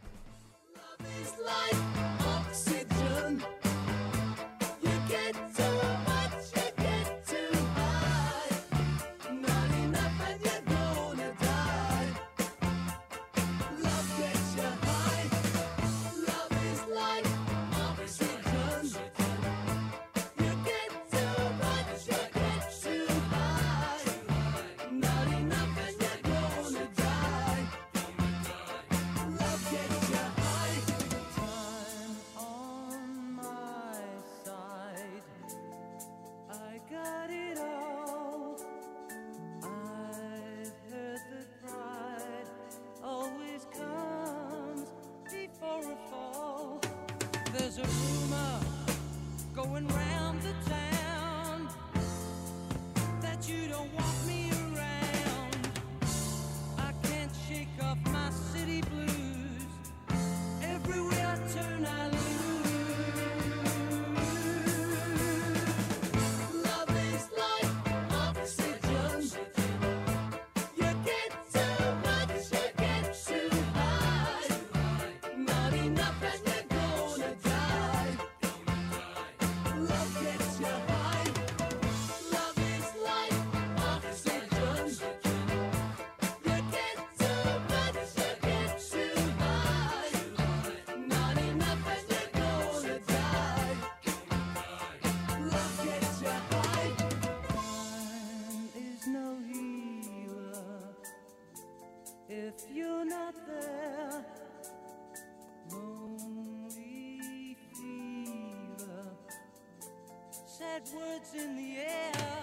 Speaker 4: Words in the air.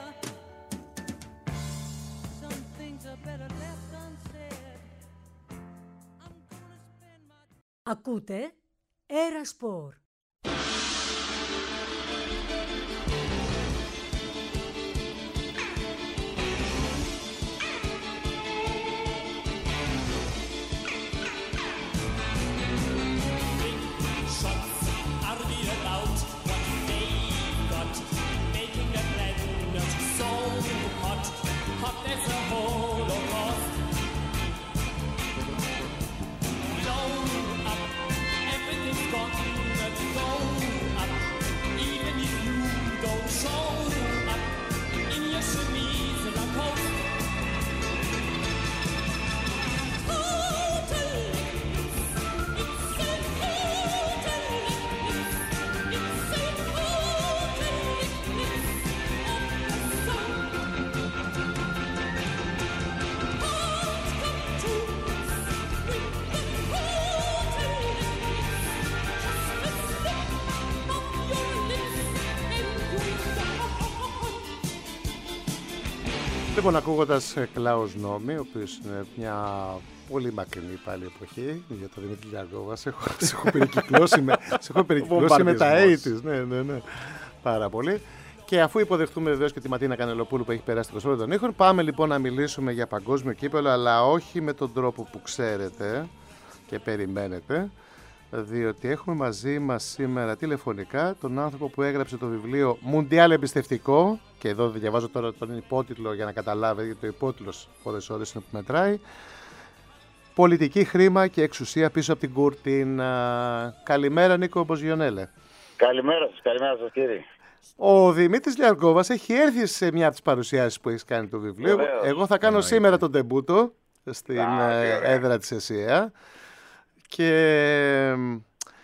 Speaker 4: Some things are better left unsaid. I'm gonna spend my...
Speaker 5: Ακούτε Era Sport.
Speaker 2: Λοιπόν, ακούγοντας Κλάους Νόμι, ο οποίος είναι μια πολύ μακρινή πάλι εποχή, για το Δημήτρη Λιαγκόβα, σε έχω, σε έχω περικυκλώσει με, σε έχω περικυκλώσει με τα ογδόντα. Ναι, ναι, ναι. Πάρα πολύ. Και αφού υποδεχτούμε βεβαίως και τη Ματίνα Κανελοπούλου που έχει περάσει το είκοσι των ήχων, πάμε λοιπόν να μιλήσουμε για παγκόσμιο κύπελλο, αλλά όχι με τον τρόπο που ξέρετε και περιμένετε. διότι έχουμε μαζί μας σήμερα τηλεφωνικά τον άνθρωπο που έγραψε το βιβλίο Μουντιάλ Εμπιστευτικό, και εδώ διαβάζω τώρα τον υπότιτλο για να καταλάβετε, γιατί το υπότιτλος ώρες ώρες είναι που μετράει. Πολιτική, χρήμα και εξουσία πίσω από την κουρτίνα. Καλημέρα, Νίκο Μποζιονέλε.
Speaker 6: Καλημέρα σας, καλημέρα σας κύριε.
Speaker 2: Ο Δημήτρης Λιαρκόβας έχει έρθει σε μια από τις παρουσιάσεις που έχεις κάνει του βιβλίου.
Speaker 6: Βεβαίως.
Speaker 2: Εγώ θα κάνω
Speaker 3: Εννοείται.
Speaker 2: σήμερα τον τεμπούτο στην
Speaker 6: Α, τι
Speaker 2: ε,
Speaker 6: ωραία.
Speaker 2: έδρα της ΕΣΥΑ και ε,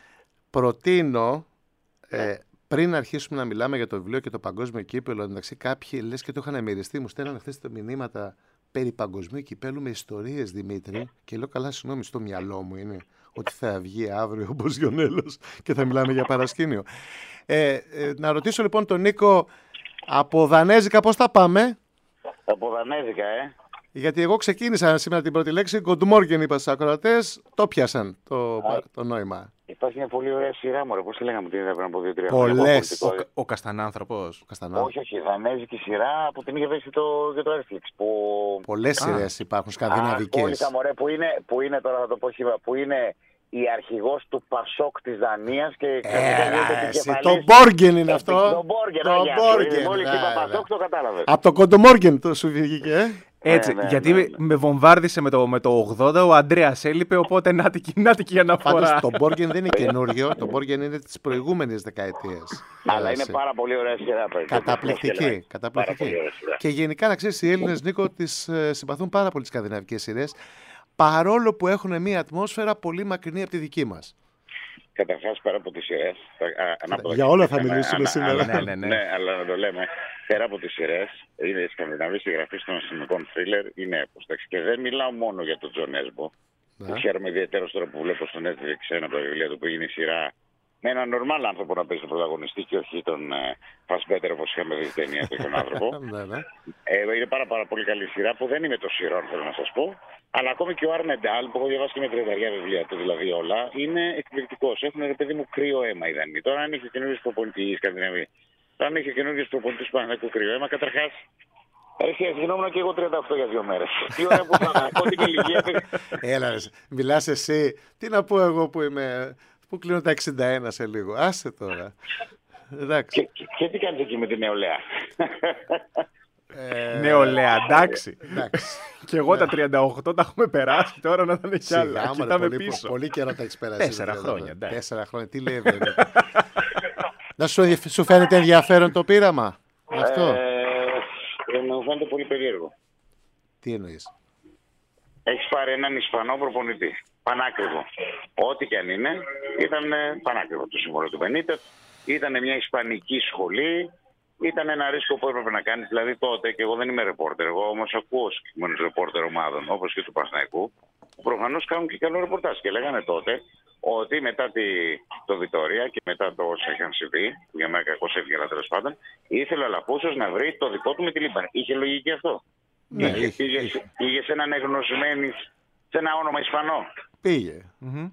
Speaker 2: προτείνω ε, πριν αρχίσουμε να μιλάμε για το βιβλίο και το παγκόσμιο κύπελλο, εντάξει, κάποιοι λες και το είχαν μοιριστεί, μου στέλνανε χθες τα μηνύματα περί παγκοσμίου κυπέλλου με ιστορίες, Δημήτρη, και λέω καλά, συγγνώμη, στο μυαλό μου είναι ότι θα βγει αύριο ο Μποζιονέλος και θα μιλάμε για παρασκήνιο. Ε, ε, να ρωτήσω λοιπόν τον Νίκο, από δανέζικα πώς θα πάμε?
Speaker 6: Από δανέζικα, ε.
Speaker 2: Γιατί εγώ ξεκίνησα σήμερα την πρώτη λέξη, good morning είπα στους ακροατές, το πιάσαν το, το νόημα.
Speaker 6: Υπάρχει μια πολύ ωραία σειρά, μωρέ. Πώς τη λέγαμε την είδα πριν από δύο τρία
Speaker 2: Πολλές.
Speaker 3: Ο, ο Καστανάνθρωπος.
Speaker 2: Καστανά.
Speaker 6: Όχι, όχι, δανέζικη σειρά που την είχε δέσει το, για το Netflix. Που...
Speaker 2: Πολλές
Speaker 3: Α.
Speaker 2: σειρές υπάρχουν,
Speaker 6: Α,
Speaker 2: σκανδιναβικές.
Speaker 6: Πόλικα, μωρέ, που είναι, που είναι, τώρα θα το πω χύμα, που είναι η αρχηγός του Πασόκ της Δανίας και ξαφνικά γίνεται
Speaker 2: Έλα, εσύ,
Speaker 6: επικεφαλής.
Speaker 2: το Μπόργεν είναι
Speaker 6: Ε,
Speaker 2: αυτό.
Speaker 6: Το Μπόργεν,
Speaker 2: Το
Speaker 6: αγιά σου.
Speaker 2: Μπόργεν,
Speaker 6: Μόλις
Speaker 2: ναι,
Speaker 6: είπα
Speaker 2: ναι.
Speaker 6: Πασόκ το κατάλαβες.
Speaker 2: Από το Κοντομόργεν το σου βγήκε, ε.
Speaker 3: Έτσι,
Speaker 6: ναι,
Speaker 3: γιατί
Speaker 6: ναι, ναι.
Speaker 3: με βομβάρδισε με το, με το ογδόντα, ο Αντρέας έλειπε, οπότε να την η αναφορά.
Speaker 2: Πάντως το Μπόργεν δεν είναι καινούριο, το Μπόργεν είναι της προηγούμενης δεκαετίας.
Speaker 6: Αλλά είναι
Speaker 2: Πέρασε.
Speaker 6: πάρα πολύ ωραία σειρά. παιδιά.
Speaker 2: Καταπληκτική,
Speaker 6: Πάρα
Speaker 2: καταπληκτική.
Speaker 6: πολύ ωραία σειρά.
Speaker 2: Και γενικά να ξέρεις, οι Έλληνες, Νίκο, τις ε, συμπαθούν πάρα πολύ τις σκανδιναβικές σειρές, παρόλο που έχουν μια ατμόσφαιρα πολύ μακρινή από τη δική μας.
Speaker 6: Καταρχάς, πέρα από τις σειρές. θα- α, ανάποδα
Speaker 2: Για όλα θα
Speaker 6: και-
Speaker 2: μιλήσουμε
Speaker 6: ανα-
Speaker 2: σήμερα.
Speaker 6: ανα-
Speaker 3: Ναι, ναι, ναι.
Speaker 6: Ναι, αλλά να το λέμε. Πέρα από τις σειρές, είναι η σκανδιναβή συγγραφή των αστυνομικών θρίλερ, είναι έπος. εντάξει. Και δεν μιλάω μόνο για τον Τζον Έσμπο.
Speaker 2: Ναι.
Speaker 6: Που χαίρομαι ιδιαίτερα τώρα που βλέπω στο Netflix ένα από τα βιβλία του που έγινε η σειρά με έναν νορμάλ άνθρωπο να παίζει τον πρωταγωνιστή και όχι τον Fassbender όπως είχαμε δει στην ταινία του τον άνθρωπο.
Speaker 2: Ναι, ναι.
Speaker 6: Ε, είναι πάρα, πάρα πολύ καλή σειρά που δεν είμαι το σειρών, θέλω να σας πω. Αλλά ακόμη και ο Άρνενταλ, που έχω διαβάσει και με τριανταριά βιβλία του, δηλαδή όλα, είναι εκπληκτικός. Έχουν, ρε παιδί μου, κρύο αίμα οι Δανείοι. Τώρα, αν έχει καινούριο προπονητή η Σκανδιναβή, τώρα αν έχει καινούριο προπονητή του Παναθηναϊκού κρύο αίμα, καταρχάς. Έχει γινόμουν και εγώ τριάντα οκτώ για δύο μέρες. Τι ωραία που θα πω την ηλικία.
Speaker 2: Έλα, ρε, μιλάς εσύ. Τι να πω εγώ που είμαι, που κλείνω τα εξήντα ένα σε λίγο. Άσε τώρα. Εντάξει.
Speaker 6: Και, και, και τι κάνεις εκεί με την νεολαία.
Speaker 2: Ε,
Speaker 3: Νεολαία, εντάξει.
Speaker 2: εντάξει.
Speaker 3: Και εγώ τα τριάντα οκτώ τα έχουμε περάσει, τώρα να ήταν κι άλλα.
Speaker 2: Σιγά, μωρέ,
Speaker 3: Κοιτάμε
Speaker 2: πολύ,
Speaker 3: πίσω.
Speaker 2: πολύ καιρό τα έχεις περάσει.
Speaker 3: Τέσσερα
Speaker 2: δηλαδή,
Speaker 3: χρόνια,
Speaker 2: εδώ.
Speaker 3: εντάξει.
Speaker 2: Τέσσερα χρόνια. Τι λέει, βέβαια. Να σου, σου φαίνεται ενδιαφέρον το πείραμα αυτό?
Speaker 6: Ε, μου φαίνεται πολύ περίεργο.
Speaker 2: Τι εννοείς?
Speaker 6: Έχεις πάρει έναν Ισπανό προπονητή. Πανάκριβο. Ό,τι και αν είναι, ήταν ε, πανάκριβο το σύμβολο του Μπενίτες. Ήταν μια ισπανική σχολή. Ήταν ένα ρίσκο που έπρεπε να κάνεις. Δηλαδή τότε, και εγώ δεν είμαι ρεπόρτερ, εγώ όμως ακούω συγκεκριμένους ρεπόρτερ ομάδων, όπως και του Παναθηναϊκού, που προφανώς κάνουν και καλό ρεπορτάζ. Και λέγανε τότε ότι μετά τη, το Βιτόρια και μετά το όσα είχαν συμβεί, που για μένα κακώς έφυγε, αλλά τέλος πάντων, ήθελε ο Αλαφούσος να βρει το δικό του με τη Λίμπαν. Είχε λογική αυτό?
Speaker 2: Ναι,
Speaker 6: Είχε,
Speaker 2: είχε,
Speaker 6: πήγε,
Speaker 2: είχε.
Speaker 6: πήγε σε έναν εγνωσμένη, σε ένα όνομα Ισπανό.
Speaker 2: Πήγε.
Speaker 3: Μμμ.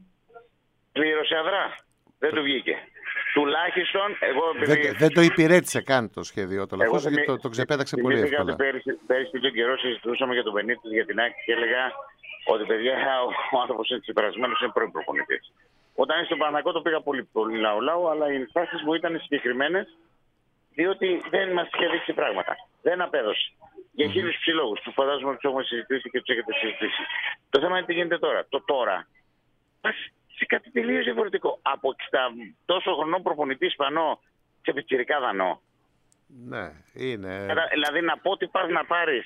Speaker 6: Πλήρωσε αδρά. Δεν του βγήκε. Τουλάχιστον, εγώ επειδή...
Speaker 2: Δεν, δεν το υπηρέτησε καν το σχέδιο το
Speaker 6: Εγώ
Speaker 2: λαφός,
Speaker 6: θυμη-
Speaker 2: γιατί το, το ξεπέταξε πολύ
Speaker 6: θυμήθηκα
Speaker 2: εύκολα.
Speaker 6: ότι πέρυσι, πέρυσι τον καιρό συζητούσαμε για τον Μπενίτες για την ΑΕΚ και έλεγα ότι παιδιά ο, ο άνθρωπος είναι ξεπερασμένος, είναι πρώην προπονητής. Όταν ήρθε στον Παναθηναϊκό το πήγα πολύ, πολύ λαού λαού, αλλά οι ενστάσεις μου ήταν συγκεκριμένες διότι δεν μας είχε δείξει πράγματα. Δεν απέδωσε. Για χίλιους ψηλόγους που φαντάζομαι ότι τους έχουμε συζητήσει και τους έχετε συζητήσει. Το θέμα είναι τι γίνεται τώρα. Το τώρα πας σε κάτι τελείως διαφορετικό. Από εξήντα τόσο χρονών προπονητή Ισπανό σε πιτσιρικά Δανό.
Speaker 2: Ναι, είναι.
Speaker 6: Κατα- Δηλαδή να πω ότι πας να πάρεις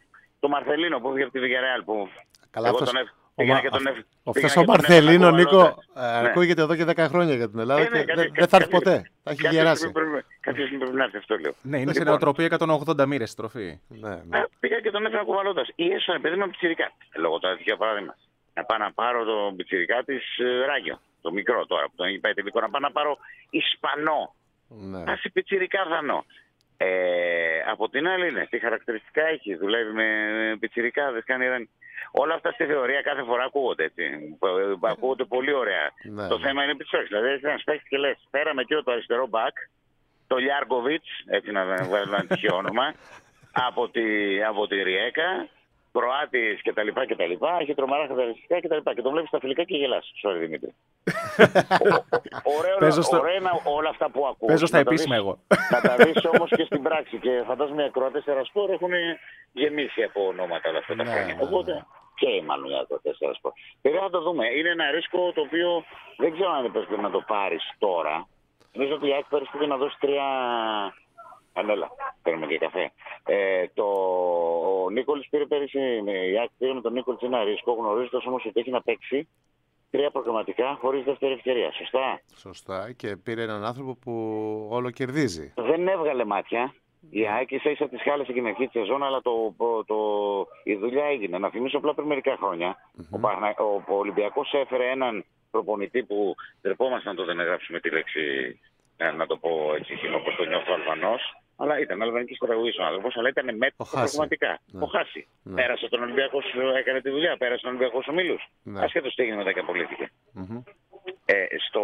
Speaker 6: το Μαρθελίνο που έφυγε από τη Βιγερεάλ που
Speaker 2: Καλά,
Speaker 6: εγώ
Speaker 2: αυτός,
Speaker 6: τον έφ-
Speaker 2: ο,
Speaker 6: πήγαινα
Speaker 2: Μα-
Speaker 6: και τον
Speaker 2: αυ-
Speaker 6: έφ-
Speaker 2: αυτός
Speaker 6: πήγαινα
Speaker 2: ο
Speaker 6: και τον
Speaker 2: Μαρθελίνο,
Speaker 6: έφερα
Speaker 2: Νίκο,
Speaker 6: κόλλο,
Speaker 2: ε,
Speaker 6: ναι.
Speaker 2: ακούγεται εδώ και δέκα χρόνια για την Ελλάδα
Speaker 6: Ε,
Speaker 2: και
Speaker 6: ναι,
Speaker 2: δεν,
Speaker 6: κάτι-
Speaker 2: δεν θα έρθει
Speaker 6: κάτι-
Speaker 2: ποτέ. Θα έχει
Speaker 6: Κάποια
Speaker 2: γεράσει.
Speaker 6: στιγμή πρέπει- Κάποια στιγμή πρέπει να έρθει, αυτό λέω.
Speaker 3: Ναι, είναι σε
Speaker 6: Λοιπόν.
Speaker 3: νοοτροπία εκατόν ογδόντα μοίρες στροφή.
Speaker 2: Ναι, ναι.
Speaker 6: Ε, Πήγα και τον έφερα κουβαλώντας. Ή έστω ένα παιδί με πιτσιρικά. Λόγω τώρα, για παράδειγμα. Να πάω να πάρω το πιτσιρικά της ε, Ράγιο. Το μικρό τώρα που τον έχει πάει τελικό. Να πάω να πάρω Ισπανό.
Speaker 2: Ναι.
Speaker 6: Να σε πιτσιρικά Δανό. Ε, από την άλλη, ναι, τι χαρακτηριστικά έχει. Δουλεύει με πιτσιρικάδες, κάνει ραν. Όλα αυτά στη θεωρία κάθε φορά ακούγονται έτσι. Ε, Ακούγονται πολύ ωραία.
Speaker 2: Ναι,
Speaker 6: Το
Speaker 2: ναι.
Speaker 6: θέμα είναι πιστός. Δηλαδή, έχει ένα παίχτη και λες, φέραμε και το αριστερό μπακ, το Λιάρκοβιτς, έτσι να βάλουμε ένα τυχαίο όνομα, από τη, από τη Ριέκα, Κροάτης κτλ. κτλ. Έχει τρομερά χαρακτηριστικά κτλ. Και τον βλέπεις στα φιλικά και γελάς. Sorry, Δημήτρη. Ωραίο, στο... ωραία όλα αυτά που ακούω.
Speaker 3: Παίζω στα επίσημα εγώ.
Speaker 6: Να τα δεις όμως και στην πράξη. Και φαντάζομαι οι ακροατές Ερασπόρ έχουν γεμίσει από ονόματα όλα αυτά τα χρόνια. Οπότε και μάλλον οι ακροατές Ερασπόρ. Πρέπει να το δούμε. Είναι ένα ρίσκο το οποίο δεν ξέρω αν πρέπει να το πάρεις τώρα. Νομίζω ότι η ΑΕΚ πρέπει να δώσει τρία. Ανέλα, παίρνουμε και καφέ. Ε, το... Ο Νίκολης πήρε πέρυσι, η ΑΕΚ πήρε με τον Νίκολης ένα ρίσκο, γνωρίζοντας όμως ότι έχει να παίξει τρία προγραμματικά χωρίς δεύτερη ευκαιρία. Σωστά.
Speaker 2: Σωστά. Και πήρε έναν άνθρωπο που όλο κερδίζει.
Speaker 6: Δεν έβγαλε μάτια. Η ΑΕΚ ίσα ίσα τη χάλασε στην αρχή τη σεζόν, αλλά το, το, το, η δουλειά έγινε. Να θυμίσω απλά πριν μερικά χρόνια. Mm-hmm. Ο, Παγνα... ο, ο Ολυμπιακός έφερε έναν προπονητή που τρεπόμασταν να το δεν γράψουμε τη λέξη, να το πω έτσι, όπως το νιώθω Αλβανός. Αλλά ήταν αλβανική καταγωγή ο άνθρωπο, αλλά ήταν μέτρο πραγματικά.
Speaker 2: Ναι.
Speaker 6: Ο Χάση.
Speaker 2: Ναι.
Speaker 6: Πέρασε τον Ολυμπιακό, έκανε τη δουλειά, πέρασε τον Ολυμπιακό ομίλου. Ναι. Ασχέτω τι έγινε μετά και απολύθηκε.
Speaker 2: Mm-hmm.
Speaker 6: Ε, στο,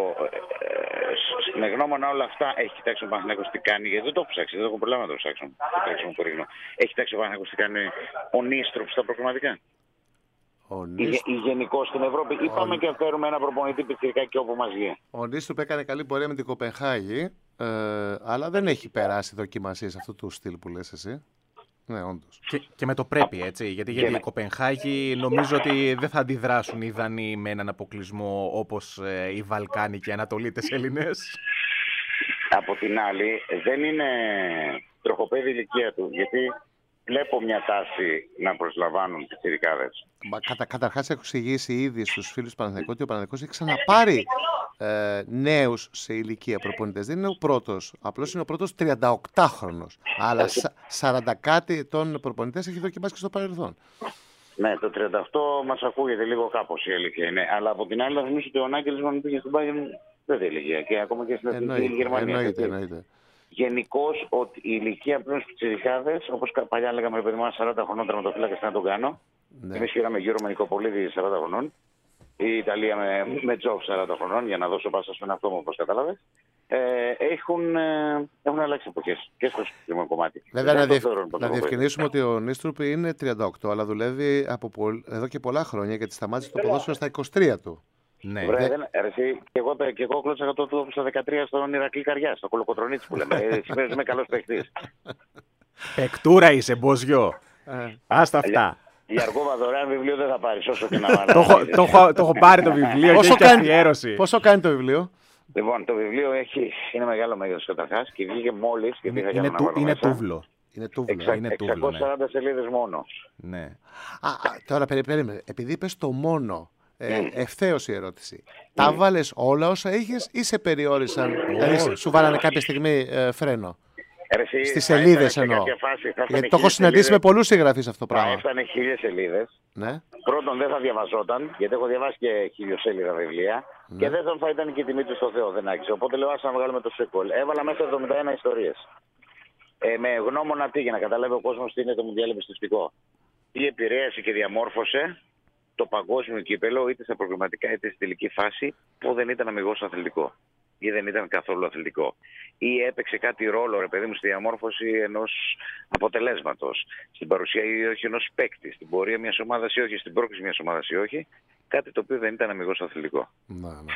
Speaker 6: ε, με γνώμονα όλα αυτά, έχει κοιτάξει ο Παναθηναϊκός τι κάνει, γιατί δεν το έχω ψάξει, δεν έχω πρόβλημα να το ψάξω. Έχει κοιτάξει ο Παναθηναϊκός τι κάνει ο Νίστροπ στα προγραμματικά.
Speaker 2: Ο
Speaker 6: Ή, ή γενικώ στην Ευρώπη, ή πάμε ο... και φέρουμε ένα προπονητή πιτσιρικά και όπου μας βγει.
Speaker 2: Ο Νίστροπ έκανε καλή πορεία με την Κοπενχάγη, ε, αλλά δεν έχει περάσει δοκιμασίες αυτού του στυλ που λες εσύ. Ναι, όντως.
Speaker 3: Και, και με το πρέπει, έτσι. Γιατί, γιατί η Κοπενχάγη νομίζω ότι δεν θα αντιδράσουν οι Δανείοι με έναν αποκλεισμό όπως ε, οι Βαλκάνοι και οι Ανατολίτες Έλληνες.
Speaker 6: Από την άλλη, δεν είναι τροχοπέδι ηλικία του, γιατί βλέπω μια τάση να προσλαμβάνουν τις ειδικάδες.
Speaker 2: Κατα, καταρχάς έχω εξηγήσει ήδη στους φίλους του Παναθηναϊκού ότι ο Παναθηναϊκός έχει ξαναπάρει ε, νέους σε ηλικία προπονητές. Δεν είναι ο πρώτος. Απλώς είναι ο πρώτος τριανταοκτάχρονος. Αλλά σαράντα κάτι ετών προπονητές έχει δοκιμάσει και στο παρελθόν.
Speaker 6: Ναι, το τριάντα οκτώ μας ακούγεται λίγο κάπως η αλήθεια είναι. Αλλά από την άλλη, θα θυμίσω ότι ο Νάγκελσμαν πήγε στην Bayern δεν είναι ηλικία. Και ακόμα και στην Εθνική Γερμανία.
Speaker 2: Εννοείται, εννοείται.
Speaker 6: Γενικώς ότι η ηλικία πλέον στους τσιριχάδες, όπως παλιά λέγαμε, ρε παιδί μου, σαράντα χρονών τερματοφύλακας να τον κάνω. Ναι. Εμείς είχαμε γύρω με Νικοπολίδη σαράντα χρονών. Η Ιταλία με, με Τζοφ σαράντα χρονών, για να δώσω πάσα στον εαυτό μου, όπως κατάλαβες. Ε, έχουν, ε, έχουν αλλάξει εποχές και στο συγκεκριμένο κομμάτι.
Speaker 2: Βέβαια, να, διευ... να διευκρινίσουμε ότι ο Νίστρουπ είναι τριάντα οκτώ, αλλά δουλεύει από πο... εδώ και πολλά χρόνια γιατί σταμάτησε το ποδόσφαιρο στα είκοσι τρία του.
Speaker 3: Ναι.
Speaker 6: Βρε, δεν, εσύ, και εγώ, και εγώ κλώτσα το του στα δεκατρία στον Ηρακλή Καριά, στο Κολοκοτρονίτσι που λέμε. Εσύ είμαι καλός παίκτης.
Speaker 3: Πεκτούρα είσαι, Μποζιό. Άστα αυτά.
Speaker 6: Για αργόβα δωρεάν βιβλίο δεν θα πάρεις όσο και να βάλεις.
Speaker 3: Το έχω πάρει το βιβλίο και έχει αφιέρωση.
Speaker 2: Πόσο κάνει το βιβλίο?
Speaker 6: Λοιπόν, το βιβλίο έχει, είναι μεγάλο μέγεθος καταρχάς και βγήκε μόλις.
Speaker 3: Είναι, είναι, του, είναι τούβλο.
Speaker 2: Είναι τούβλο.
Speaker 6: Εξα,
Speaker 3: είναι
Speaker 6: εξακόσιες σαράντα ναι. Σελίδες μόνο.
Speaker 3: Ναι.
Speaker 2: Α, τώρα περίμενε. Επειδή είπες το μόνο, ε, mm. ευθέως η ερώτηση. Mm. Τα βάλες όλα όσα είχες ή σε περιόρισαν? Oh. Δηλαδή σου βάλανε κάποια στιγμή ε, φρένο? Στις σελίδες εννοώ. Γιατί το έχω συναντήσει με πολλούς συγγραφείς αυτό το πράγμα.
Speaker 6: Έφτανε χίλιες σελίδες.
Speaker 2: Ναι.
Speaker 6: Πρώτον, δεν θα διαβαζόταν, γιατί έχω διαβάσει και χιλιοσέλιδα βιβλία. Ναι. Και δεύτερον, θα ήταν και η τιμή του στο Θεό, δεν άξιζε. Οπότε λέω, άσε να βγάλουμε το sequel. Έβαλα μέσα εβδομήντα ένα ιστορίες. Ε, με γνώμονα τι, για να καταλάβει ο κόσμος τι είναι το Μουντιάλ Επιστηστικό. Τι επηρέασε και διαμόρφωσε το παγκόσμιο κύπελο, είτε στα προγραμματικά είτε στη τελική φάση, που δεν ήταν αμιγώς αθλητικό. Ή δεν ήταν καθόλου αθλητικό. Ή έπαιξε κάτι ρόλο, ρε παιδί μου, στη διαμόρφωση ενός αποτελέσματος, στην παρουσία ή όχι ενός παίκτη, στην πορεία μιας ομάδας ή όχι, στην πρόκληση μιας ομάδας ή όχι, κάτι το οποίο δεν ήταν αμιγώς αθλητικό.
Speaker 2: Να, ναι.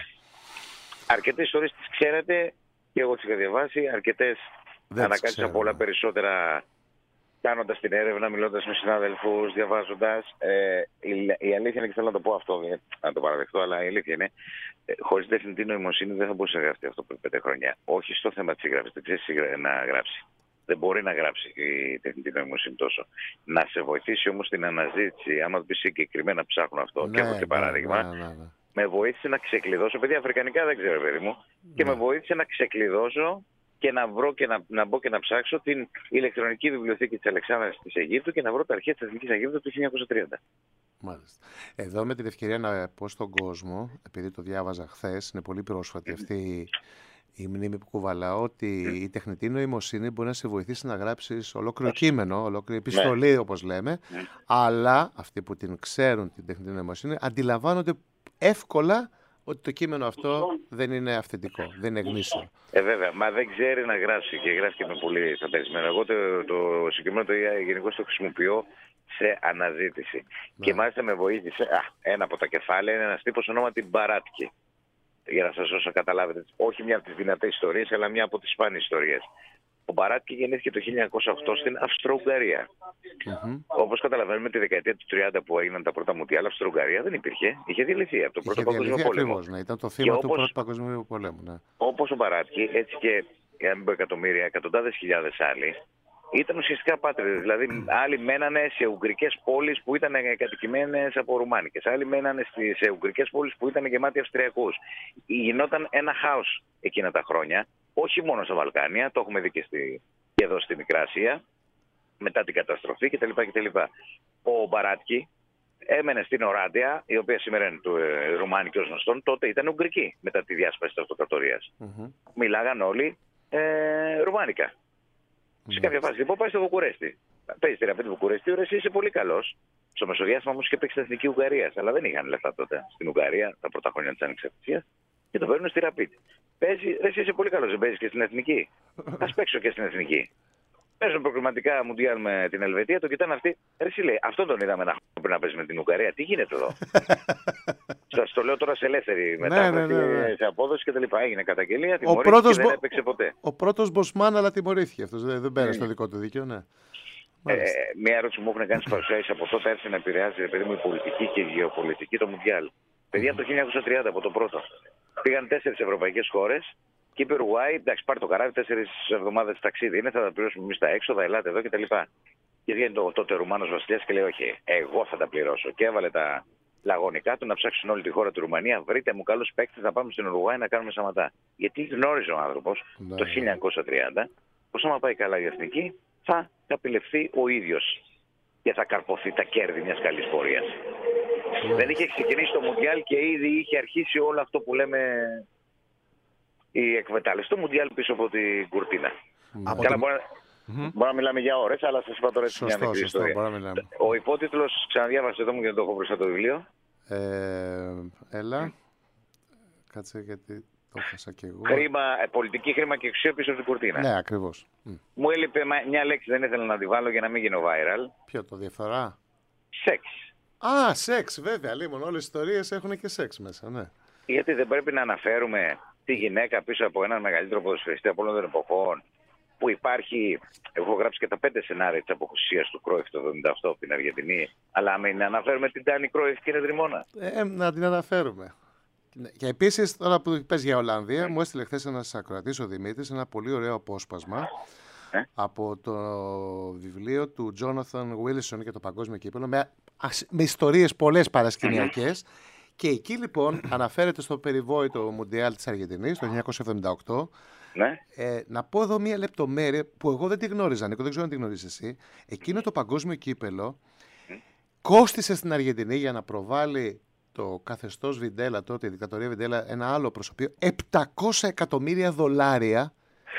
Speaker 6: Αρκετές ιστορίες τις ξέρετε και εγώ τις είχα διαβάσει, αρκετές ανακάλυψα πολλά περισσότερα κάνοντας την έρευνα, μιλώντας με συνάδελφους, διαβάζοντας. Ε, η, η αλήθεια είναι και θέλω να το πω αυτό, να το παραδεχτώ, αλλά η αλήθεια είναι, ε, χωρίς τεχνητή νοημοσύνη δεν θα μπορούσε να γραφτεί αυτό πριν πέντε χρόνια. Όχι στο θέμα της συγγραφής, δεν ξέρει να γράψει. Δεν μπορεί να γράψει η τεχνητή νοημοσύνη τόσο. Να σε βοηθήσει όμως την αναζήτηση, άμα πει συγκεκριμένα ψάχνω αυτό, ναι, και έχω και παράδειγμα, ναι, ναι, ναι. Με βοήθησε να ξεκλειδώσω, παιδί αφρικανικά δεν ξέρω, παιδί μου, ναι. Και με βοήθησε να ξεκλειδώσω και να βρω και να, να μπω και να ψάξω την ηλεκτρονική βιβλιοθήκη της Αλεξάνδρας της Αιγύπτου και να βρω τα αρχεία της Εθνικής Αιγύπτου του χίλια εννιακόσια τριάντα.
Speaker 2: Μάλιστα. Εδώ με την ευκαιρία να πω στον κόσμο, επειδή το διάβαζα χθες, είναι πολύ πρόσφατη αυτή η μνήμη που κουβαλάω, ότι η τεχνητή νοημοσύνη μπορεί να σε βοηθήσει να γράψεις ολόκληρο κείμενο, ολόκληρη επιστολή, ναι, όπως λέμε, ναι. Αλλά αυτοί που την ξέρουν την τεχνητή νοημοσύνη αντιλαμβάνονται εύκολα ότι το κείμενο αυτό δεν είναι αυθεντικό, δεν είναι γνήσιο.
Speaker 6: Ε, βέβαια, μα δεν ξέρει να γράψει και γράφει και με πολύ φαντασμένο. Εγώ το, το συγκεκριμένο το γενικώς το χρησιμοποιώ σε αναζήτηση. Ναι. Και μάλιστα με βοήθησε, α, ένα από τα κεφάλαια είναι ένας τύπος ονόματι Μπαράτκι. για να σας όσο καταλάβετε, όχι μια από τις δυνατές ιστορίες, αλλά μια από τις σπάνιες ιστορίες. Ο Μπαράτκι γεννήθηκε το χίλια εννιακόσια οκτώ στην Αυστρο-Ουγγαρία.
Speaker 2: Mm-hmm.
Speaker 6: Όπως καταλαβαίνουμε, τη δεκαετία του τριάντα που έγιναν τα πρώτα Μουντιάλ, Αυστρο-Ουγγαρία δεν υπήρχε. Είχε διαλυθεί από τον Πρώτο Παγκόσμιο Πόλεμο.
Speaker 2: Ακριβώς, ναι. Ήταν το θύμα
Speaker 6: όπως,
Speaker 2: του Πρώτου Παγκοσμίου Πολέμου. Ναι.
Speaker 6: Όπως ο Μπαράτκι, έτσι και για να μην πω εκατομμύρια, εκατοντάδες χιλιάδες άλλοι, ήταν ουσιαστικά πάτριδες. Δηλαδή, mm. άλλοι μένανε σε ουγγρικές πόλεις που ήταν κατοικημένες από Ρουμάνικες. Άλλοι μένανε σε ουγγρικές πόλεις που ήταν γεμάτοι Αυστριακούς. Γινόταν ένα χάος εκείνα τα χρόνια. Όχι μόνο στα Βαλκάνια, το έχουμε δει και, στη, και εδώ στη Μικρά Ασία, μετά την καταστροφή κτλ. κτλ. Ο Μπαράτκι έμενε στην Οράντια, η οποία σήμερα είναι του ε, Ρουμάνικη ως γνωστόν, τότε ήταν Ουγγρική μετά τη διάσπαση της Αυτοκρατορίας. Mm-hmm. Μιλάγαν όλοι ε, Ρουμάνικα. Mm-hmm. Σε κάποια φάση λοιπόν πάει στο Βουκουρέστι. Παίζει τη ραπή του Βουκουρέστι, ωραία, εσύ είσαι πολύ καλός. Στο μεσοδιάστημα όμως είχε παίξει στην Εθνική Ουγγαρία, αλλά δεν είχαν λεφτά τότε στην Ουγγαρία τα πρώτα χρόνια της ανεξαρτησίας και το παίρνουν στη Ραπίτ. Παίζει, εσύ είσαι πολύ καλός, δεν παίζεις και στην Εθνική. Ας παίξω και στην Εθνική. Παίζουν προκριματικά Μουντιάλ με την Ελβετία, το κοιτάνε αυτοί. Ρε εσύ λέει, αυτόν τον είδαμε ένα χρόνο πριν να παίζει με την Ουγγαρία. Τι γίνεται εδώ? Σας το λέω τώρα σε ελεύθερη μετάφραση, ναι, ναι, ναι, ναι. σε απόδοση κτλ. Έγινε καταγγελία, τιμωρήθηκε και δεν έπαιξε ποτέ.
Speaker 2: Ο πρώτος Μποσμάν, αλλά τιμωρήθηκε αυτός. Δεν, δεν πέρασε mm. το δικό του δίκαιο, ναι.
Speaker 6: Ε, μια ερώτηση που μου έχουν κάνει στις παρουσιάσεις από τότε άρχισε να επηρεάζει, επειδή μου, η πολιτική και η γεωπολιτική το Μουντιάλ. Mm. Παιδιά από το χίλια εννιακόσια τριάντα από το πρώτο. Πήγαν τέσσερις ευρωπαϊκές χώρες. Και είπε Ουρουάη, εντάξει, πάρει το καράβι, τέσσερις εβδομάδες ταξίδι είναι, θα τα πληρώσουμε εμείς τα έξοδα, ελάτε εδώ κτλ. Και βγαίνει το τότε Ρουμάνος βασιλιάς και λέει: όχι, εγώ θα τα πληρώσω. Και έβαλε τα λαγωνικά του να ψάξουν όλη τη χώρα του Ρουμανία. Βρείτε μου καλούς παίκτες να πάμε στην Ουρουάη να κάνουμε σαματά. Γιατί γνώριζε ο άνθρωπος ναι. το χίλια εννιακόσια τριάντα πως άμα πάει καλά η εθνική θα καπηλευθεί ο ίδιος και θα καρποθεί τα κέρδη μιας καλής πορείας. Ναι. Δεν είχε ξεκινήσει το Μουντιάλ και ήδη είχε αρχίσει όλο αυτό που λέμε. Η εκμετάλλευση του Μουντιάλ πίσω από την κουρτίνα. Mm. Καλά, μπορεί, mm-hmm. μπορεί να μιλάμε για ώρες, αλλά σας είπα τώρα έτσι μια μικρή ιστορία. Ο υπότιτλος, ξαναδιάβασε εδώ μου και δεν το έχω μπροστά το βιβλίο.
Speaker 2: Ε, έλα. Κάτσε γιατί το έχασα και εγώ.
Speaker 6: Χρήμα, πολιτική χρήμα και εξουσία πίσω από την κουρτίνα.
Speaker 2: Ναι, ακριβώς.
Speaker 6: Μου έλειπε μια λέξη, δεν ήθελα να τη βάλω για να μην γίνω viral.
Speaker 2: Ποιο, το διαφθορά?
Speaker 6: Σεξ.
Speaker 2: Α, σεξ, βέβαια. Λίμον, όλες οι ιστορίες έχουν και σεξ μέσα, ναι.
Speaker 6: Γιατί δεν πρέπει να αναφέρουμε τη γυναίκα πίσω από έναν μεγαλύτερο ποδοσφαιριστή από όλων των εποχών, που υπάρχει, έχω γράψει και τα πέντε σενάρια της αποκουσίας του Κρόιφ το εβδομήντα οκτώ από την Αργεντινή, αλλά μην αναφέρουμε την Ντάνι Κρόιφ, κύριε Δρυμώνα.
Speaker 2: Ε, να την αναφέρουμε. Και επίσης, τώρα που πες για Ολλανδία, mm. μου έστειλε χθες ένας ακροατής, ο Δημήτρης, ένα πολύ ωραίο απόσπασμα mm. από το βιβλίο του Τζόναθαν Βίλσον για το Παγκόσμιο Κύπελλο, με, με ιστορίες πολλές παρασκηνιακές. Mm. Και εκεί λοιπόν αναφέρεται στο περιβόητο Μουντιάλ της Αργεντινής το χίλια εννιακόσια εβδομήντα οκτώ. Ναι. Ε, να πω εδώ μία λεπτομέρεια που εγώ δεν τη γνώριζα, Νίκο, δεν ξέρω αν τη γνωρίζεις εσύ. Εκείνο το παγκόσμιο κύπελλο mm. κόστισε στην Αργεντινή για να προβάλλει το καθεστώς Βιντέλα τότε, η δικτατορία Βιντέλα, ένα άλλο προσωπείο, επτακόσια εκατομμύρια δολάρια,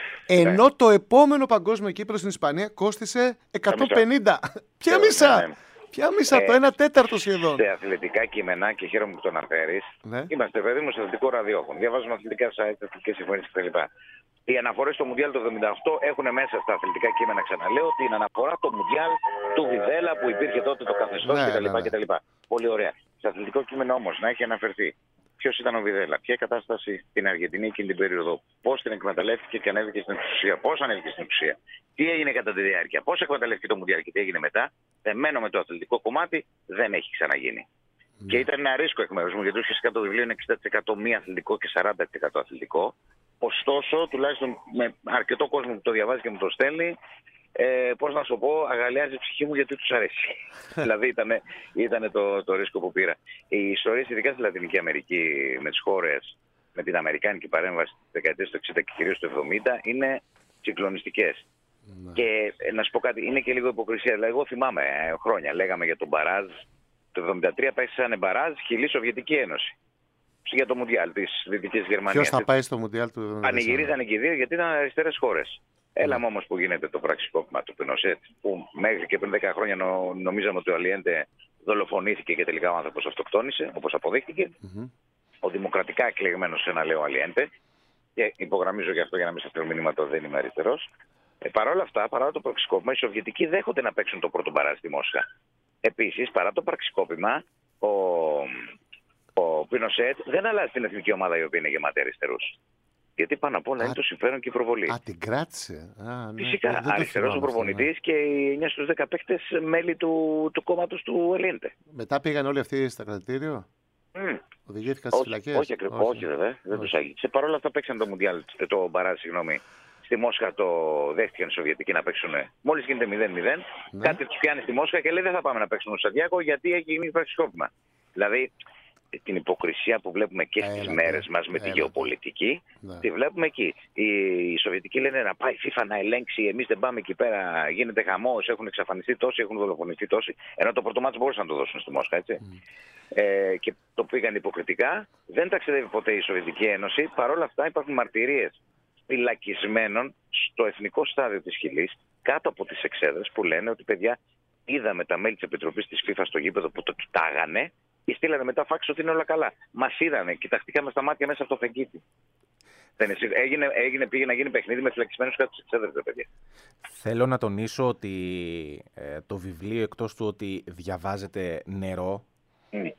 Speaker 2: ενώ ναι. το επόμενο παγκόσμιο κύπελλο στην Ισπανία κόστισε εκατόν πενήντα. Ποια μισά! Ναι. Ποια μισά, ε, το ένα τέταρτο σχεδόν.
Speaker 6: Σε αθλητικά κείμενα, και χαίρομαι που το αναφέρεις, ναι. είμαστε παιδί μου σε αθλητικό ραδιόφωνο. Διαβάζουμε αθλητικά site, αθλητικές συμφωνίες κτλ. Οι αναφορές στο Μουντιάλ του εβδομήντα οκτώ έχουν μέσα στα αθλητικά κείμενα, ξαναλέω, την αναφορά στο Μουντιάλ του Βιδέλα που υπήρχε τότε το καθεστώς ναι, κτλ. Ναι, ναι. κτλ. Πολύ ωραία. Στο αθλητικό κείμενο όμως να έχει αναφερθεί ποιος ήταν ο Βιδέλα, ποια η κατάσταση στην Αργεντινή εκείνη την περίοδο, πώς την εκμεταλλεύτηκε και ανέβηκε στην εξουσία, πώς ανέβηκε στην εξουσία, τι έγινε κατά τη διάρκεια, πώς εκμεταλλεύτηκε το Μουντιάλ και τι έγινε μετά, δεμένο με το αθλητικό κομμάτι, δεν έχει ξαναγίνει. Mm. Και ήταν ένα ρίσκο εκ μέρους μου, γιατί ουσιαστικά το βιβλίο είναι εξήντα τοις εκατό μη αθλητικό και σαράντα τοις εκατό αθλητικό. Ωστόσο, τουλάχιστον με αρκετό κόσμο που το διαβάζει και μου το στέλνει, ε, πώς να σου πω, αγαλιάζει η ψυχή μου γιατί τους αρέσει. Δηλαδή ήταν, ήταν το, το ρίσκο που πήρα. Οι ιστορίες, ειδικά στη Λατινική Αμερική, με τις χώρες, με την Αμερικάνικη παρέμβαση της δεκαετίας του εξήντα και κυρίως του εβδομήντα, είναι συγκλονιστικές. Ναι. Και ε, να σου πω κάτι, είναι και λίγο υποκρισία. Δηλαδή, εγώ θυμάμαι ε, χρόνια, λέγαμε για τον μπαράζ. Το εβδομήντα τρία πέσανε μπαράζ Χιλή Σοβιετική Ένωση. Για το Μουντιάλ της Δυτικής Γερμανίας.
Speaker 2: Ποιος θα πάει στο Μουντιάλ του εβδομήντα τέσσερα.
Speaker 6: Πανηγυρίζανε και οι δύο γιατί ήταν αριστερές χώρες. Έλα μου όμως που γίνεται το πραξικόπημα του Πινοσέτ, που μέχρι και πριν δέκα χρόνια νο, νομίζαμε ότι ο Αλιέντε δολοφονήθηκε και τελικά ο άνθρωπος αυτοκτόνησε, όπως αποδείχθηκε. Mm-hmm. Ο δημοκρατικά εκλεγμένος ένα λέω Αλιέντε, και υπογραμμίζω γι' αυτό για να μην σας φέρω μηνύματα ότι δεν είμαι αριστερός. Ε, παρά όλα αυτά, παρά το πραξικόπημα, οι Σοβιετικοί δέχονται να παίξουν το πρώτο μπαράζ στη Μόσχα. Επίσης, παρά το πραξικόπημα, ο. Ο Πινοσέτ δεν αλλάζει την εθνική ομάδα η οποία είναι γεμάτη αριστερούς. Γιατί πάνω απ' όλα
Speaker 2: Α,
Speaker 6: είναι το συμφέρον και η προβολή.
Speaker 2: Α, την κράτησε. Α, ναι.
Speaker 6: Φυσικά,
Speaker 2: Δεν το
Speaker 6: αριστερός ο
Speaker 2: θυμάμαι αυτό,
Speaker 6: προπονητής
Speaker 2: ναι.
Speaker 6: και οι εννιά στους δέκα παίκτες μέλη του, του κόμματος του Ελίντε.
Speaker 2: Μετά πήγαν όλοι αυτοί στα κρατήριο.
Speaker 6: Mm.
Speaker 2: Οδηγήθηκαν στις
Speaker 6: Όχι,
Speaker 2: φυλακές.
Speaker 6: όχι, ακριβώς, όχι, βέβαια, δεν τους άγγιξε. Παρ' όλα αυτά παίξαν το Μουντιάλ, το Μπαράζ, συγγνώμη. Στη Μόσχα το δέχτηκαν οι Σοβιετικοί να παίξουν. Μόλις γίνεται μηδέν μηδέν,
Speaker 2: Ναι.
Speaker 6: κάτι τους πιάνει στη Μόσχα και λέει δεν θα πάμε να παίξουμε στο Σαντιάκο γιατί έχει γίνει πραξικόπημα. Δηλαδή την υποκρισία που βλέπουμε και στις
Speaker 2: Έλατε,
Speaker 6: μέρες μας με τη
Speaker 2: έλατε.
Speaker 6: γεωπολιτική,
Speaker 2: Ναι.
Speaker 6: τη βλέπουμε εκεί. Οι, οι Σοβιετικοί λένε να πάει η FIFA να ελέγξει, εμείς δεν πάμε εκεί πέρα, γίνεται χαμός, έχουν εξαφανιστεί τόσοι, έχουν δολοφονηθεί τόσοι. Ενώ το πρώτο μάτσο μπορούσαν να το δώσουν στη Μόσχα, έτσι. Mm. Ε, και το πήγαν υποκριτικά. Δεν ταξιδεύει ποτέ η Σοβιετική Ένωση. Παρ' όλα αυτά υπάρχουν μαρτυρίες φυλακισμένων στο εθνικό στάδιο της Χιλής, κάτω από τις εξέδρες, που λένε ότι παιδιά είδαμε τα μέλη της Επιτροπής της FIFA στο γήπεδο που το κοιτάγανε και στείλανε μετά φάξ ότι είναι όλα καλά. Μας είδανε, κοιταχτήκαμε στα μάτια μέσα από το φεγγίτι. Δεν είναι, έγινε, έγινε, πήγε να γίνει παιχνίδι με φυλακισμένους κάτω στις εξέδρες, παιδιά.
Speaker 3: Θέλω να τονίσω ότι ε, το βιβλίο, εκτός του ότι διαβάζεται νερό,
Speaker 6: Mm.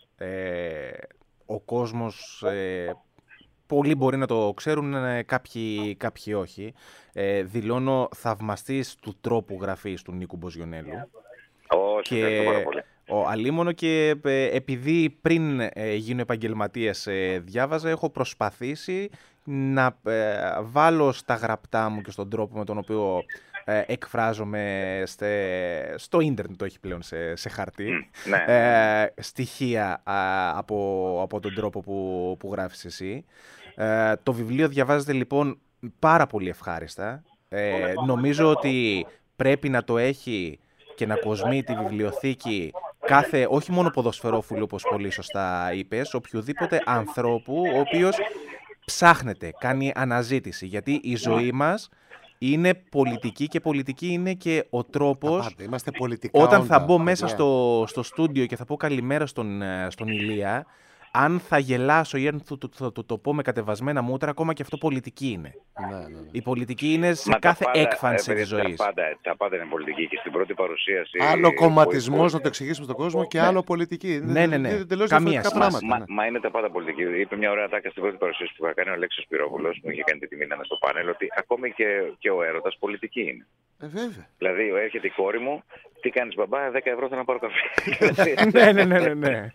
Speaker 3: ε, ο κόσμος, ε, πολλοί μπορεί να το ξέρουν, ε, κάποιοι, κάποιοι όχι. Ε, δηλώνω θαυμαστής του τρόπου γραφής του Νίκου Μποζιονέλου.
Speaker 6: Όχι, ευχαριστώ πάρα πολύ.
Speaker 3: Ο αλίμονο και ε, επειδή πριν ε, γίνω επαγγελματίας ε, διάβαζα, έχω προσπαθήσει να ε, βάλω στα γραπτά μου και στον τρόπο με τον οποίο ε, εκφράζομαι στε, στο ίντερνετ, το έχει πλέον σε, σε χαρτί,
Speaker 6: Mm, ναι.
Speaker 3: ε, στοιχεία α, από, από τον τρόπο που, που γράφεις εσύ. Ε, το βιβλίο διαβάζεται λοιπόν πάρα πολύ ευχάριστα. Ε, νομίζω ότι πρέπει να το έχει και να κοσμεί τη βιβλιοθήκη κάθε, όχι μόνο ποδοσφαιρόφιλου, όπως πολύ σωστά είπες, οποιοδήποτε ανθρώπου ο οποίος ψάχνεται, κάνει αναζήτηση. Γιατί η ζωή μας είναι πολιτική και πολιτική είναι και ο τρόπος.
Speaker 2: Πάντα, είμαστε πολιτικά
Speaker 3: Όταν
Speaker 2: όντα,
Speaker 3: θα μπω μέσα
Speaker 2: παιδιά.
Speaker 3: στο, στο στούντιο και θα πω καλημέρα στον, ε, στον Ηλία, αν θα γελάσω ή αν θα το, το, το, το πω με κατεβασμένα μούτρα, ακόμα και αυτό πολιτική είναι.
Speaker 2: Ναι, ναι, ναι.
Speaker 3: Η πολιτική είναι σε
Speaker 6: Μα τα
Speaker 3: κάθε
Speaker 6: πάντα,
Speaker 3: έκφανση
Speaker 6: ε,
Speaker 3: της
Speaker 6: παιδιά,
Speaker 3: ζωής.
Speaker 6: Τα πάντα, τα πάντα είναι πολιτική και στην πρώτη παρουσίαση.
Speaker 2: Άλλο κομματισμό,
Speaker 6: που-
Speaker 2: να το εξηγήσουμε στον κόσμο, και
Speaker 6: Ναι.
Speaker 2: άλλο πολιτική.
Speaker 3: Ναι, ναι, ναι.
Speaker 2: Είναι τελείως
Speaker 3: Καμία
Speaker 2: διαφορετικά
Speaker 3: σχέση.
Speaker 2: πράγματα.
Speaker 6: Μα,
Speaker 2: ναι.
Speaker 6: μα είναι τα πάντα πολιτική. Είπε μια ωραία τάκα στην πρώτη παρουσίαση που είχα κάνει ο Αλέξης Πυρόπουλος, μου είχε κάνει τη τιμή να είναι στο πάνελ, ότι ακόμη και, και ο έρωτας πολιτική είναι.
Speaker 2: Ε, βέβαια.
Speaker 6: Δηλαδή, έρχεται η κόρη μου, τι κάνεις μπαμπά, δέκα ευρώ θέλω να πάρω καφέ.
Speaker 3: ναι, ναι, ναι, ναι, ναι.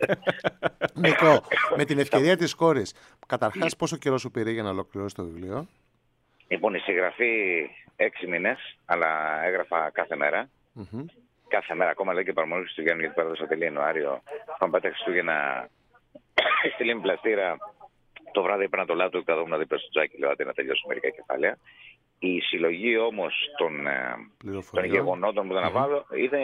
Speaker 2: Νικό, με την ευκαιρία της κόρης, καταρχάς πόσο καιρό σου πήρε για να ολοκληρώσει το βιβλίο?
Speaker 6: Λοιπόν, η συγγραφή έξι μήνες, αλλά έγραφα κάθε μέρα.
Speaker 2: Μμμ.
Speaker 6: Κάθε μέρα, ακόμα λέει και παραμονή Χριστουγέννων, γιατί παράδοσα τέλη Ιανουάριο. Πάμε πάτε Χριστούγεννα στη Λίμνη Πλαστήρα. Το βράδυ έπαιρνα το λάπτοπ και καθόμουν δίπλα στο τζάκι, λέω άντε να τελειώσω μερικά κεφάλαια. Η συλλογή όμως των, ε, των
Speaker 2: Πληροφοριών.
Speaker 6: γεγονότων που θα αναβάλω είναι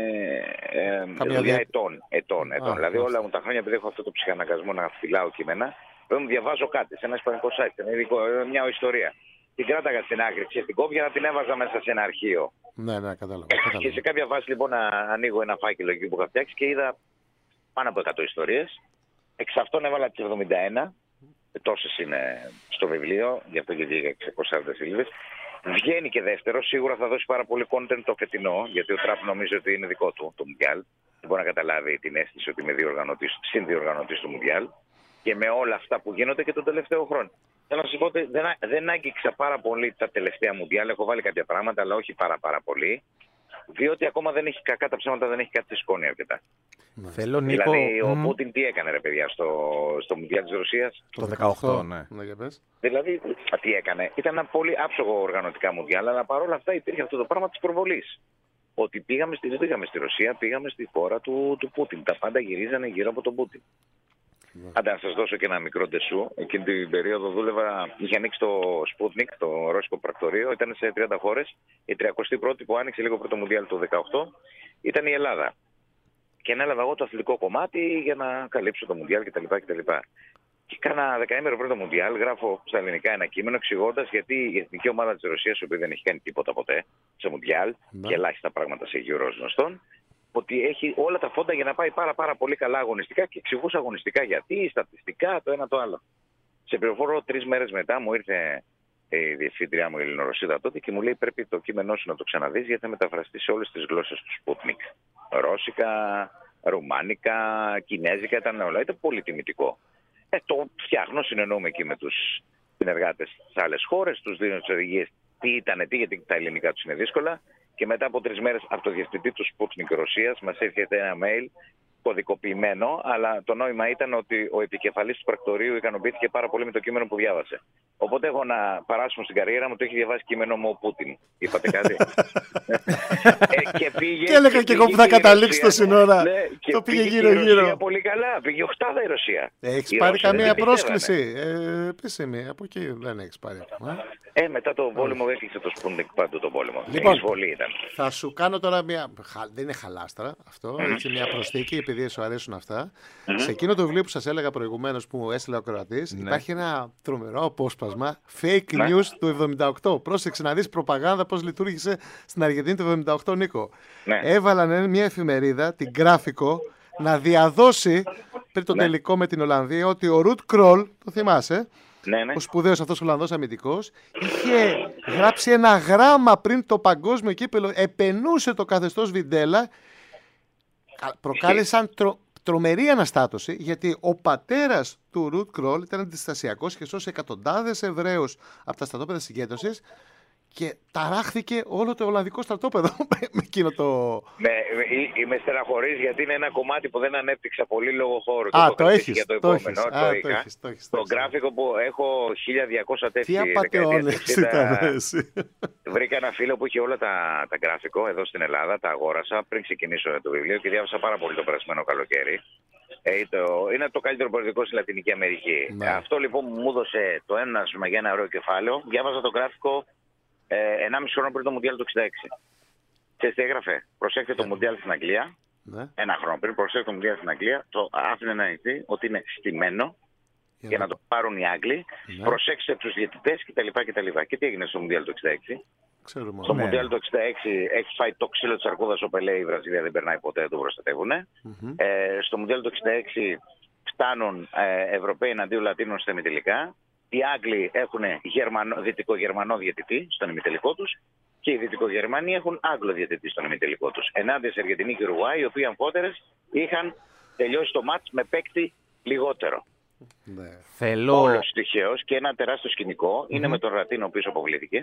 Speaker 6: ε,
Speaker 2: Καμιά
Speaker 6: δουλειά
Speaker 2: δια-
Speaker 6: ετών. ετών, ετών.
Speaker 2: Α,
Speaker 6: δηλαδή
Speaker 2: μάλιστα.
Speaker 6: όλα μου τα χρόνια, επειδή έχω αυτό το ψυχαναγκασμό να φυλάω κείμενα, πρέπει να διαβάζω κάτι σε ένα ισπανικό site, σε ένα ειδικό, ε, μια ιστορία. Την κράταγα στην άκρη, ξέρεις, την κόβια να την έβαζα μέσα σε ένα αρχείο.
Speaker 2: Ναι, ναι, κατάλαβα.
Speaker 6: Και σε
Speaker 2: κατάλαβα.
Speaker 6: κάποια φάση λοιπόν να ανοίγω ένα φάκελο εκεί που είχα φτιάξει και είδα πάνω από εκατό ιστορίες. Εξ αυτών έβαλα τις εβδομήντα ένα. Τόσες είναι στο βιβλίο, γι' αυτό και βγήκε εξακόσιες σαράντα σελίδες. Βγαίνει και δεύτερο, σίγουρα θα δώσει πάρα πολύ content το φετινό, γιατί ο Τραπ νομίζει ότι είναι δικό του το Μουντιάλ. Δεν μπορεί να καταλάβει την αίσθηση ότι είμαι διοργανωτής, συνδιοργανωτής του Μουντιάλ και με όλα αυτά που γίνονται και τον τελευταίο χρόνο. Θέλω να σας πω ότι δεν, α- δεν άγγιξα πάρα πολύ τα τελευταία Μουντιάλ. Έχω βάλει κάποια πράγματα, αλλά όχι πάρα, πάρα πολύ. Διότι ακόμα δεν έχει, κακά τα ψέματα, δεν έχει κάτι σκόνη αρκετά.
Speaker 3: Θέλω, Νίκο,
Speaker 6: Δηλαδή, ο
Speaker 3: μμ,
Speaker 6: Πούτιν τι έκανε, ρε παιδιά, στο, στο Μουντιάλ της Ρωσίας.
Speaker 3: το δεκαοκτώ, ναι.
Speaker 2: Ναι, για πες.
Speaker 6: Δηλαδή, α, τι έκανε. Ήταν ένα πολύ άψογο οργανωτικά Μουντιάλ, αλλά παρόλα αυτά υπήρχε αυτό το πράγμα της προβολής. Ότι πήγαμε στη, δεν πήγαμε στη Ρωσία, πήγαμε στη χώρα του, του Πούτιν. Τα πάντα γυρίζανε γύρω από τον Πούτιν.
Speaker 2: Ναι.
Speaker 6: Άντε να σας δώσω και ένα μικρό ντεσού. Εκείνη την περίοδο δούλευα, είχε ανοίξει το Sputnik, το ρώσικο πρακτορείο, ήταν σε τριάντα χώρες. Η τριακοστή πρώτη που άνοιξε λίγο πριν το Μουντιάλ του δεκαοκτώ ήταν η Ελλάδα. Και ανέλαβα εγώ το αθλητικό κομμάτι για να καλύψω το Μουντιάλ κτλ. κτλ. Και κάνα δεκαήμερο πριν το Μουντιάλ, γράφω στα ελληνικά ένα κείμενο εξηγώντας γιατί η εθνική ομάδα της Ρωσίας, η οποία δεν έχει κάνει τίποτα ποτέ σε Μουντιάλ
Speaker 2: Ναι.
Speaker 6: και ελάχιστα πράγματα σε Euros γνωστών, ότι έχει όλα τα φόντα για να πάει πάρα, πάρα πολύ καλά αγωνιστικά και εξηγούσα αγωνιστικά γιατί, στατιστικά, το ένα το άλλο. Σε πληροφόρο τρεις μέρες μετά μου ήρθε η διευθύντριά μου, η Ελληνορωσίδα τότε, και μου λέει: πρέπει το κείμενό σου να το ξαναδείς γιατί θα μεταφραστεί σε όλες τις γλώσσες του Sputnik. Ρώσικα, ρουμάνικα, κινέζικα, ήταν όλα. Ήταν πολύ τιμητικό. Ε, το φτιάχνω, συνεννοούμε εκεί με τους συνεργάτες στις άλλες χώρες, τους δίνω τις οδηγίες τι ήταν, τι, γιατί τα ελληνικά τους είναι δύσκολα. Και μετά από τρεις μέρες από το διευθυντή του Sputnik Ρωσίας μας έρχεται ένα mail κωδικοποιημένο, αλλά το νόημα ήταν ότι ο επικεφαλής του πρακτορείου ικανοποιήθηκε πάρα πολύ με το κείμενο που διάβασε. Οπότε έχω να παράσχω στην καριέρα μου, το έχει διαβάσει κείμενο μου ο Πούτιν. Είπατε κάτι? ε, και, πήγε,
Speaker 2: και έλεγα και εγώ που θα καταλήξει το σύνορα. Ναι, το πήγε γύρω-γύρω.
Speaker 6: Πολύ καλά. Πήγε οχτάδα η Ρωσία.
Speaker 2: Έχεις πάρει καμία πρόσκληση ε, επίσημη? Από εκεί δεν έχεις πάρει.
Speaker 6: Ε, μετά το πόλεμο έκλεισε το Sputnik παντού τον πόλεμο.
Speaker 2: Λοιπόν,
Speaker 6: ήταν.
Speaker 2: Θα σου κάνω τώρα μια. Δεν είναι χαλάστρα αυτό. Mm. Έχει μια προσθήκη, επειδή σου αρέσουν αυτά. Mm. Σε εκείνο το βιβλίο που σας έλεγα προηγουμένως που μου έστειλε ο ακροατής, ναι, υπάρχει ένα τρομερό απόσπασμα fake
Speaker 6: ναι.
Speaker 2: news του εβδομήντα οκτώ. Πρόσεξε να δεις προπαγάνδα πώς λειτουργήσε στην Αργεντινή το εβδομήντα οκτώ, Νίκο. Ναι. Έβαλαν μια εφημερίδα, την Γράφικο, να διαδώσει πριν το ναι. τελικό με την Ολλανδία ότι ο Ρουτ Κρόλ, το θυμάσαι, ναι, ναι. ο σπουδαίος αυτός Ολλανδός αμυντικός, είχε γράψει ένα γράμμα πριν το παγκόσμιο κύπελλο, επενούσε το καθεστώς Βιντέλα, προκάλεσαν τρο, τρομερή αναστάτωση, γιατί ο πατέρας του Ρουτ Κρόλ ήταν αντιστασιακός και σώσε εκατοντάδες Εβραίους από τα στρατόπεδα συγκέντρωσης και ταράχθηκε όλο το Ολλανδικό στρατόπεδο με εκείνο το...
Speaker 6: Ναι, είμαι στεναχωρής γιατί είναι ένα κομμάτι που δεν ανέπτυξα πολύ λόγω χώρου.
Speaker 2: Α,
Speaker 6: το,
Speaker 2: το έχεις,
Speaker 6: για το,
Speaker 2: το
Speaker 6: επόμενο,
Speaker 2: έχεις.
Speaker 6: το,
Speaker 2: Α,
Speaker 6: είχα.
Speaker 2: το έχεις, το έχεις.
Speaker 6: Το γράφικο που έχω χίλια διακόσια τέτοια.
Speaker 2: Τι απατεώνες ήταν εσύ.
Speaker 6: Βρήκα ένα φίλο που είχε όλα τα, τα γράφικο εδώ στην Ελλάδα, τα αγόρασα πριν ξεκινήσω το βιβλίο και διάβασα πάρα πολύ το περασμένο καλοκαίρι. Ε, το, είναι το καλύτερο περιοδικό στη Λατινική Αμερική. Ναι. Αυτό λοιπόν μου έδωσε το ένασμα για ένα ωραίο κεφάλαιο. Διάβαζα το γράφικο ε, ενάμιση χρόνο πριν το Μουντιάλ του εξήντα έξι. Και τι έγραφε? Προσέχετε το Μουντιάλ στην Αγγλία. Ναι. Ένα χρόνο πριν, προσέχετε το Μουντιάλ στην Αγγλία. Το άφηνε να ειδεί ότι είναι στημένο για, για να το πάρουν οι Άγγλοι. Ναι. Προσέξτε τους διαιτητές κτλ. Και τι έγινε στο Μουντιάλ του εξήντα έξι? Ξέρουμε. Στο ναι. Μουντιάλ του εξήντα έξι έχει φάει το ξύλο της αρκούδας ο Πελέ, η Βραζιλία δεν περνάει ποτέ, δεν το προστατεύουν. Mm-hmm. Ε, στο Μουντιάλ του εξήντα έξι φτάνουν ε, Ευρωπαίοι εναντίον Λατίνων στα ημιτελικά. Οι Άγγλοι έχουν Γερμανο, δυτικογερμανό διαιτητή στον ημιτελικό τους και οι δυτικογερμανοί έχουν Άγγλο διαιτητή στον ημιτελικό τους. Ενάντια σε Αργεντινή και Ουρουγουάη, οι οποίοι αμφότερες είχαν τελειώσει το μάτς με παίκτη λιγότερο.
Speaker 2: Ναι.
Speaker 3: Θέλω...
Speaker 6: Όλος τυχαίος και ένα τεράστιο σκηνικό mm-hmm. είναι με τον Ρατίνο πίσω αποβλήθηκε.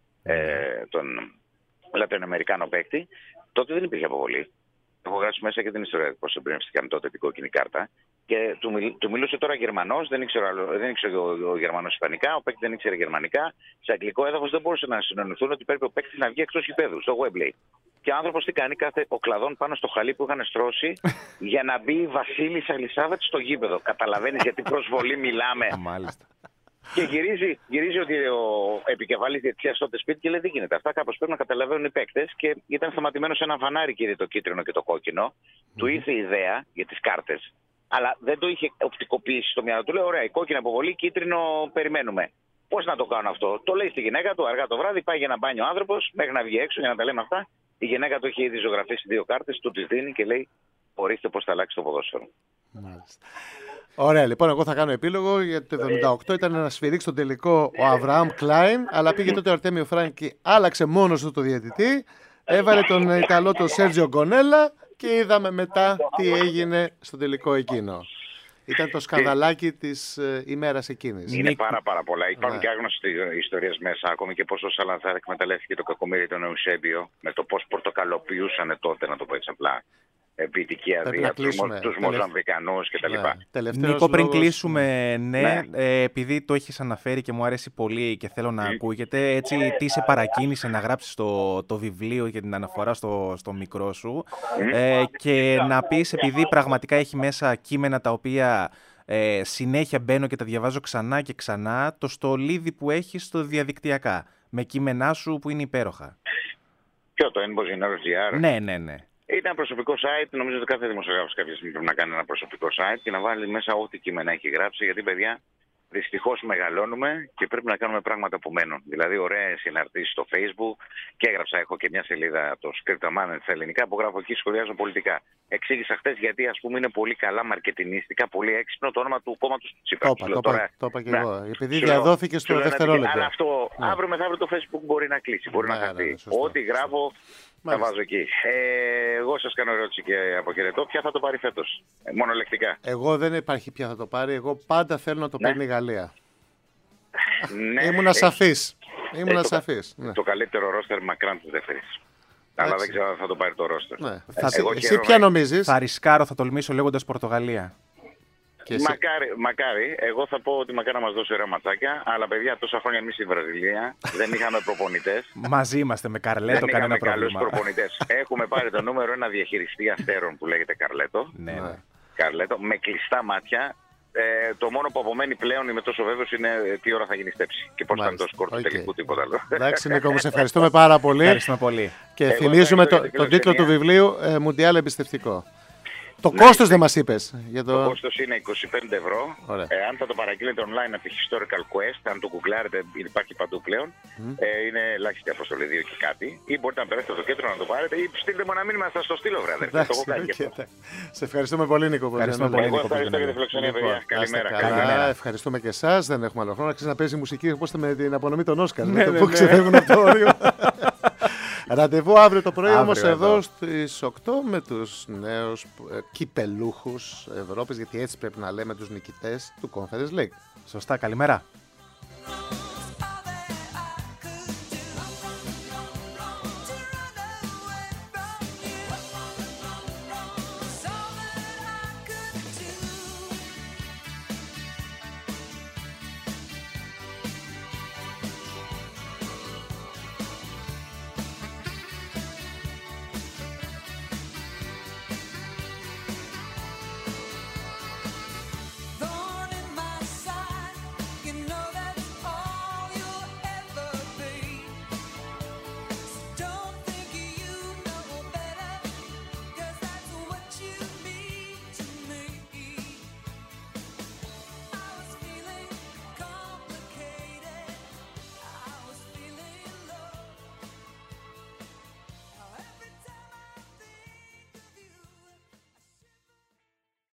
Speaker 6: Ε, τον Λατινοαμερικάνο παίκτη. Τότε δεν υπήρχε αποβολή. Έχω γράψει μέσα και την ιστορία πώς εμπνεύστηκαν τότε την κόκκινη κάρτα. Και του, μιλ, του μιλούσε τώρα Γερμανός, δεν ήξερε, δεν ήξερε ο, ο Γερμανός Ισπανικά, ο παίκτης δεν ήξερε Γερμανικά. Σε αγγλικό έδαφος δεν μπορούσε να συνεννοηθούν ότι πρέπει ο παίκτης να βγει εκτός γηπέδου, στο Wembley. Και ο άνθρωπος τι κάνει, κάθε ο κλαδόν πάνω στο χαλί που είχαν στρώσει για να μπει η Βασίλισσα Ελισάβετ στο γήπεδο. Καταλαβαίνεις γιατί προσβολή μιλάμε?
Speaker 3: Μάλιστα.
Speaker 6: Και γυρίζει, γυρίζει ότι ο επικεφαλής διαιτησίας τότε σπίτι και λέει: δεν γίνεται. Αυτά κάπως πρέπει να καταλαβαίνουν οι παίκτες. Και ήταν σταματημένο σε ένα φανάρι και είδε το κίτρινο και το κόκκινο. Mm. Του ήρθε η ιδέα για τις κάρτες, αλλά δεν το είχε οπτικοποιήσει στο μυαλό του. Λέει: ωραία, η κόκκινη αποβολή, κίτρινο περιμένουμε. Πώς να το κάνω αυτό? Το λέει στη γυναίκα του αργά το βράδυ, πάει για να μπάνει ο άνθρωπος, μέχρι να βγει έξω για να τα λέμε αυτά. Η γυναίκα του είχε ήδη ζωγραφίσει δύο κάρτες, του τις δίνει και λέει: ορίστε πώς θα αλλάξει το ποδόσφαιρο.
Speaker 2: Μάλιστα. Ωραία, λοιπόν, εγώ θα κάνω επίλογο γιατί το εβδομήντα οκτώ ήταν να σφυρίξει τον τελικό ο Αβραάμ Κλάιν, αλλά πήγε τότε ο Αρτέμιο Φράνκι, άλλαξε μόνος του το διαιτητή, έβαλε τον Ιταλό τον Σέρτζιο Γκονέλα και είδαμε μετά τι έγινε στο τελικό εκείνο. Ήταν το σκανδαλάκι της ε, ημέρας εκείνης.
Speaker 6: Είναι πάρα πάρα πολλά. Υπάρχουν και άγνωστες ιστορίες μέσα, ακόμη και πώς ο Σαλανθάρ εκμεταλλεύτηκε το κακομοίρι των Εουσέμπιο με το πώς πορτοκαλοποιούσαν τότε, να το πω έτσι απλά. Ποιητική αδεία, τους Μοζαμβικανούς κτλ.
Speaker 3: Ναι. Νίκο, πριν κλείσουμε, ναι, ναι. Ε, επειδή το έχεις αναφέρει και μου αρέσει πολύ και θέλω να mm. ακούγεται, έτσι τι σε παρακίνησε να γράψεις το, το βιβλίο για την αναφορά στο, στο μικρό σου mm. ε, και να πεις, επειδή πραγματικά έχει μέσα κείμενα τα οποία ε, συνέχεια μπαίνω και τα διαβάζω ξανά και ξανά, το στολίδι που έχεις στο διαδικτυακά, με κείμενά σου που είναι υπέροχα.
Speaker 6: Ποιο, το Enbozinaro.gr?
Speaker 3: Ναι, ναι, ναι.
Speaker 6: Ήταν προσωπικό site, νομίζω ότι κάθε δημοσιογράφος κάποια στιγμή πρέπει να κάνει ένα προσωπικό site και να βάλει μέσα ό,τι κείμενα έχει γράψει, γιατί παιδιά δυστυχώς μεγαλώνουμε και πρέπει να κάνουμε πράγματα που μένουν. Δηλαδή ωραίες συναρτήσεις στο Facebook και έγραψα, έχω και μια σελίδα, το Scriptoman στα ελληνικά, που γράφω εκεί, σχολιάζω πολιτικά. Εξήγησα χτες γιατί ας πούμε είναι πολύ καλά μαρκετινίστικα, πολύ έξυπνο το όνομα του κόμματος του Τσίπρα.
Speaker 2: Το είπα και εγώ, επειδή διαδόθηκε στο δευτερόλεπτο.
Speaker 6: Αν αυτό
Speaker 2: Ναι.
Speaker 6: Αύριο μεθαύριο το Facebook μπορεί να κλείσει, μπορεί
Speaker 2: Ναι,
Speaker 6: να
Speaker 2: ναι,
Speaker 6: χαθεί.
Speaker 2: ναι, σωστό.
Speaker 6: Ό,τι γράφω θα
Speaker 2: Μάλιστα.
Speaker 6: βάζω εκεί. Ε, εγώ σας κάνω ερώτηση και αποχαιρετώ. Ποια θα το πάρει φέτος, ε, μονολεκτικά.
Speaker 2: Εγώ δεν υπάρχει ποια θα το πάρει. Εγώ πάντα θέλω να το
Speaker 6: Ναι.
Speaker 2: παίρνει η Γαλλία.
Speaker 6: Ναι,
Speaker 2: Ήμουνα
Speaker 6: έχει-
Speaker 2: σαφής. Ήμουνα
Speaker 6: Ε, το-
Speaker 2: σαφής. Ναι.
Speaker 6: Το καλύτερο ρόστερ μακράν της δεύτερης. Αλλά
Speaker 2: Έτσι.
Speaker 6: δεν ξέρω αν θα το πάρει το ρόστερ.
Speaker 2: Ναι.
Speaker 6: Ε,
Speaker 2: Θα-
Speaker 6: εγώ
Speaker 2: Εσύ
Speaker 6: χαίρομαι.
Speaker 2: ποια νομίζεις?
Speaker 3: Θα ρισκάρω, θα τολμήσω λέγοντας Πορτογαλία.
Speaker 2: Και εσύ.
Speaker 6: Μακάρι, μακάρι. Εγώ θα πω ότι μακάρι να μας δώσει ωραία ματσάκια. Αλλά παιδιά, τόσα χρόνια εμείς στη Βραζιλία δεν είχαμε προπονητές.
Speaker 3: Μαζί είμαστε με Καρλέτο,
Speaker 6: δεν
Speaker 3: κανένα
Speaker 6: είχαμε καλούς
Speaker 3: πρόβλημα.
Speaker 6: προπονητές. Έχουμε πάρει το νούμερο ένα διαχειριστή αστέρων που λέγεται Καρλέτο.
Speaker 3: Ναι, ναι.
Speaker 6: Καρλέτο, με κλειστά μάτια. Ε, το μόνο που απομένει πλέον, είμαι τόσο βέβαιος, είναι ε, τι ώρα θα γίνει στέψη. Και πώς θα είναι το
Speaker 2: Μάλιστα.
Speaker 6: σκορ του
Speaker 2: Οκ.
Speaker 6: τελικού, τίποτα άλλο.
Speaker 2: Εντάξει, Νίκο, μου σε ευχαριστούμε πάρα πολύ.
Speaker 3: Ευχαριστούμε πολύ.
Speaker 2: Και
Speaker 6: Εγώ
Speaker 2: θυμίζουμε
Speaker 6: ευχαριστώ
Speaker 2: το,
Speaker 6: για την
Speaker 2: τον τίτλο του
Speaker 6: φιλοξενία.
Speaker 2: βιβλίου ε, Μουντιάλ Εμπιστευτικό. Το
Speaker 6: Ναι.
Speaker 2: κόστος δεν μας είπες. Για
Speaker 6: Το
Speaker 2: το...
Speaker 6: κόστος είναι είκοσι πέντε ευρώ.
Speaker 2: Ωραία.
Speaker 6: Ε, αν θα το παραγγείλετε online από τη Historical Quest, αν το γκουγκλάρετε, υπάρχει παντού πλέον. Ε, είναι ελάχιστη αποστολή, δύο και κάτι. Ή μπορείτε να περάσετε στο κέντρο να το πάρετε, ή στείλτε μου ένα μήνυμα, θα στο στείλω, βράδυ. Το
Speaker 2: Εντάξει,
Speaker 6: έχω κάνει και
Speaker 2: οκ,
Speaker 6: αυτό.
Speaker 2: εντάξει. Σε ευχαριστούμε πολύ, Νίκο. που
Speaker 3: Ευχαριστούμε
Speaker 2: ήρθατε.
Speaker 3: πολύ.
Speaker 6: Εγώ
Speaker 3: Νίκο,
Speaker 6: ευχαριστώ για τη
Speaker 3: Κωνσταντινίδη.
Speaker 6: φιλοξενία,
Speaker 2: Λοιπόν,
Speaker 6: παιδιά.
Speaker 2: να είστε
Speaker 6: Καλημέρα.
Speaker 2: καλά.
Speaker 3: Καλημέρα.
Speaker 2: Ευχαριστούμε και εσά. Δεν έχουμε άλλο χρόνο. Αξίζει να παίζει μουσική όπω με την απονομή των Όσκαρ.
Speaker 3: Ναι,
Speaker 2: με το
Speaker 3: ναι,
Speaker 2: που
Speaker 3: ναι.
Speaker 2: ξεφεύγουν από το όριο. Ραντεβού αύριο το πρωί
Speaker 3: Αύριο
Speaker 2: όμως
Speaker 3: εδώ.
Speaker 2: εδώ στις οκτώ με τους νέους ε, κυπελούχους Ευρώπης, γιατί έτσι πρέπει να λέμε τους νικητές του Conference League.
Speaker 3: Σωστά, καλημέρα.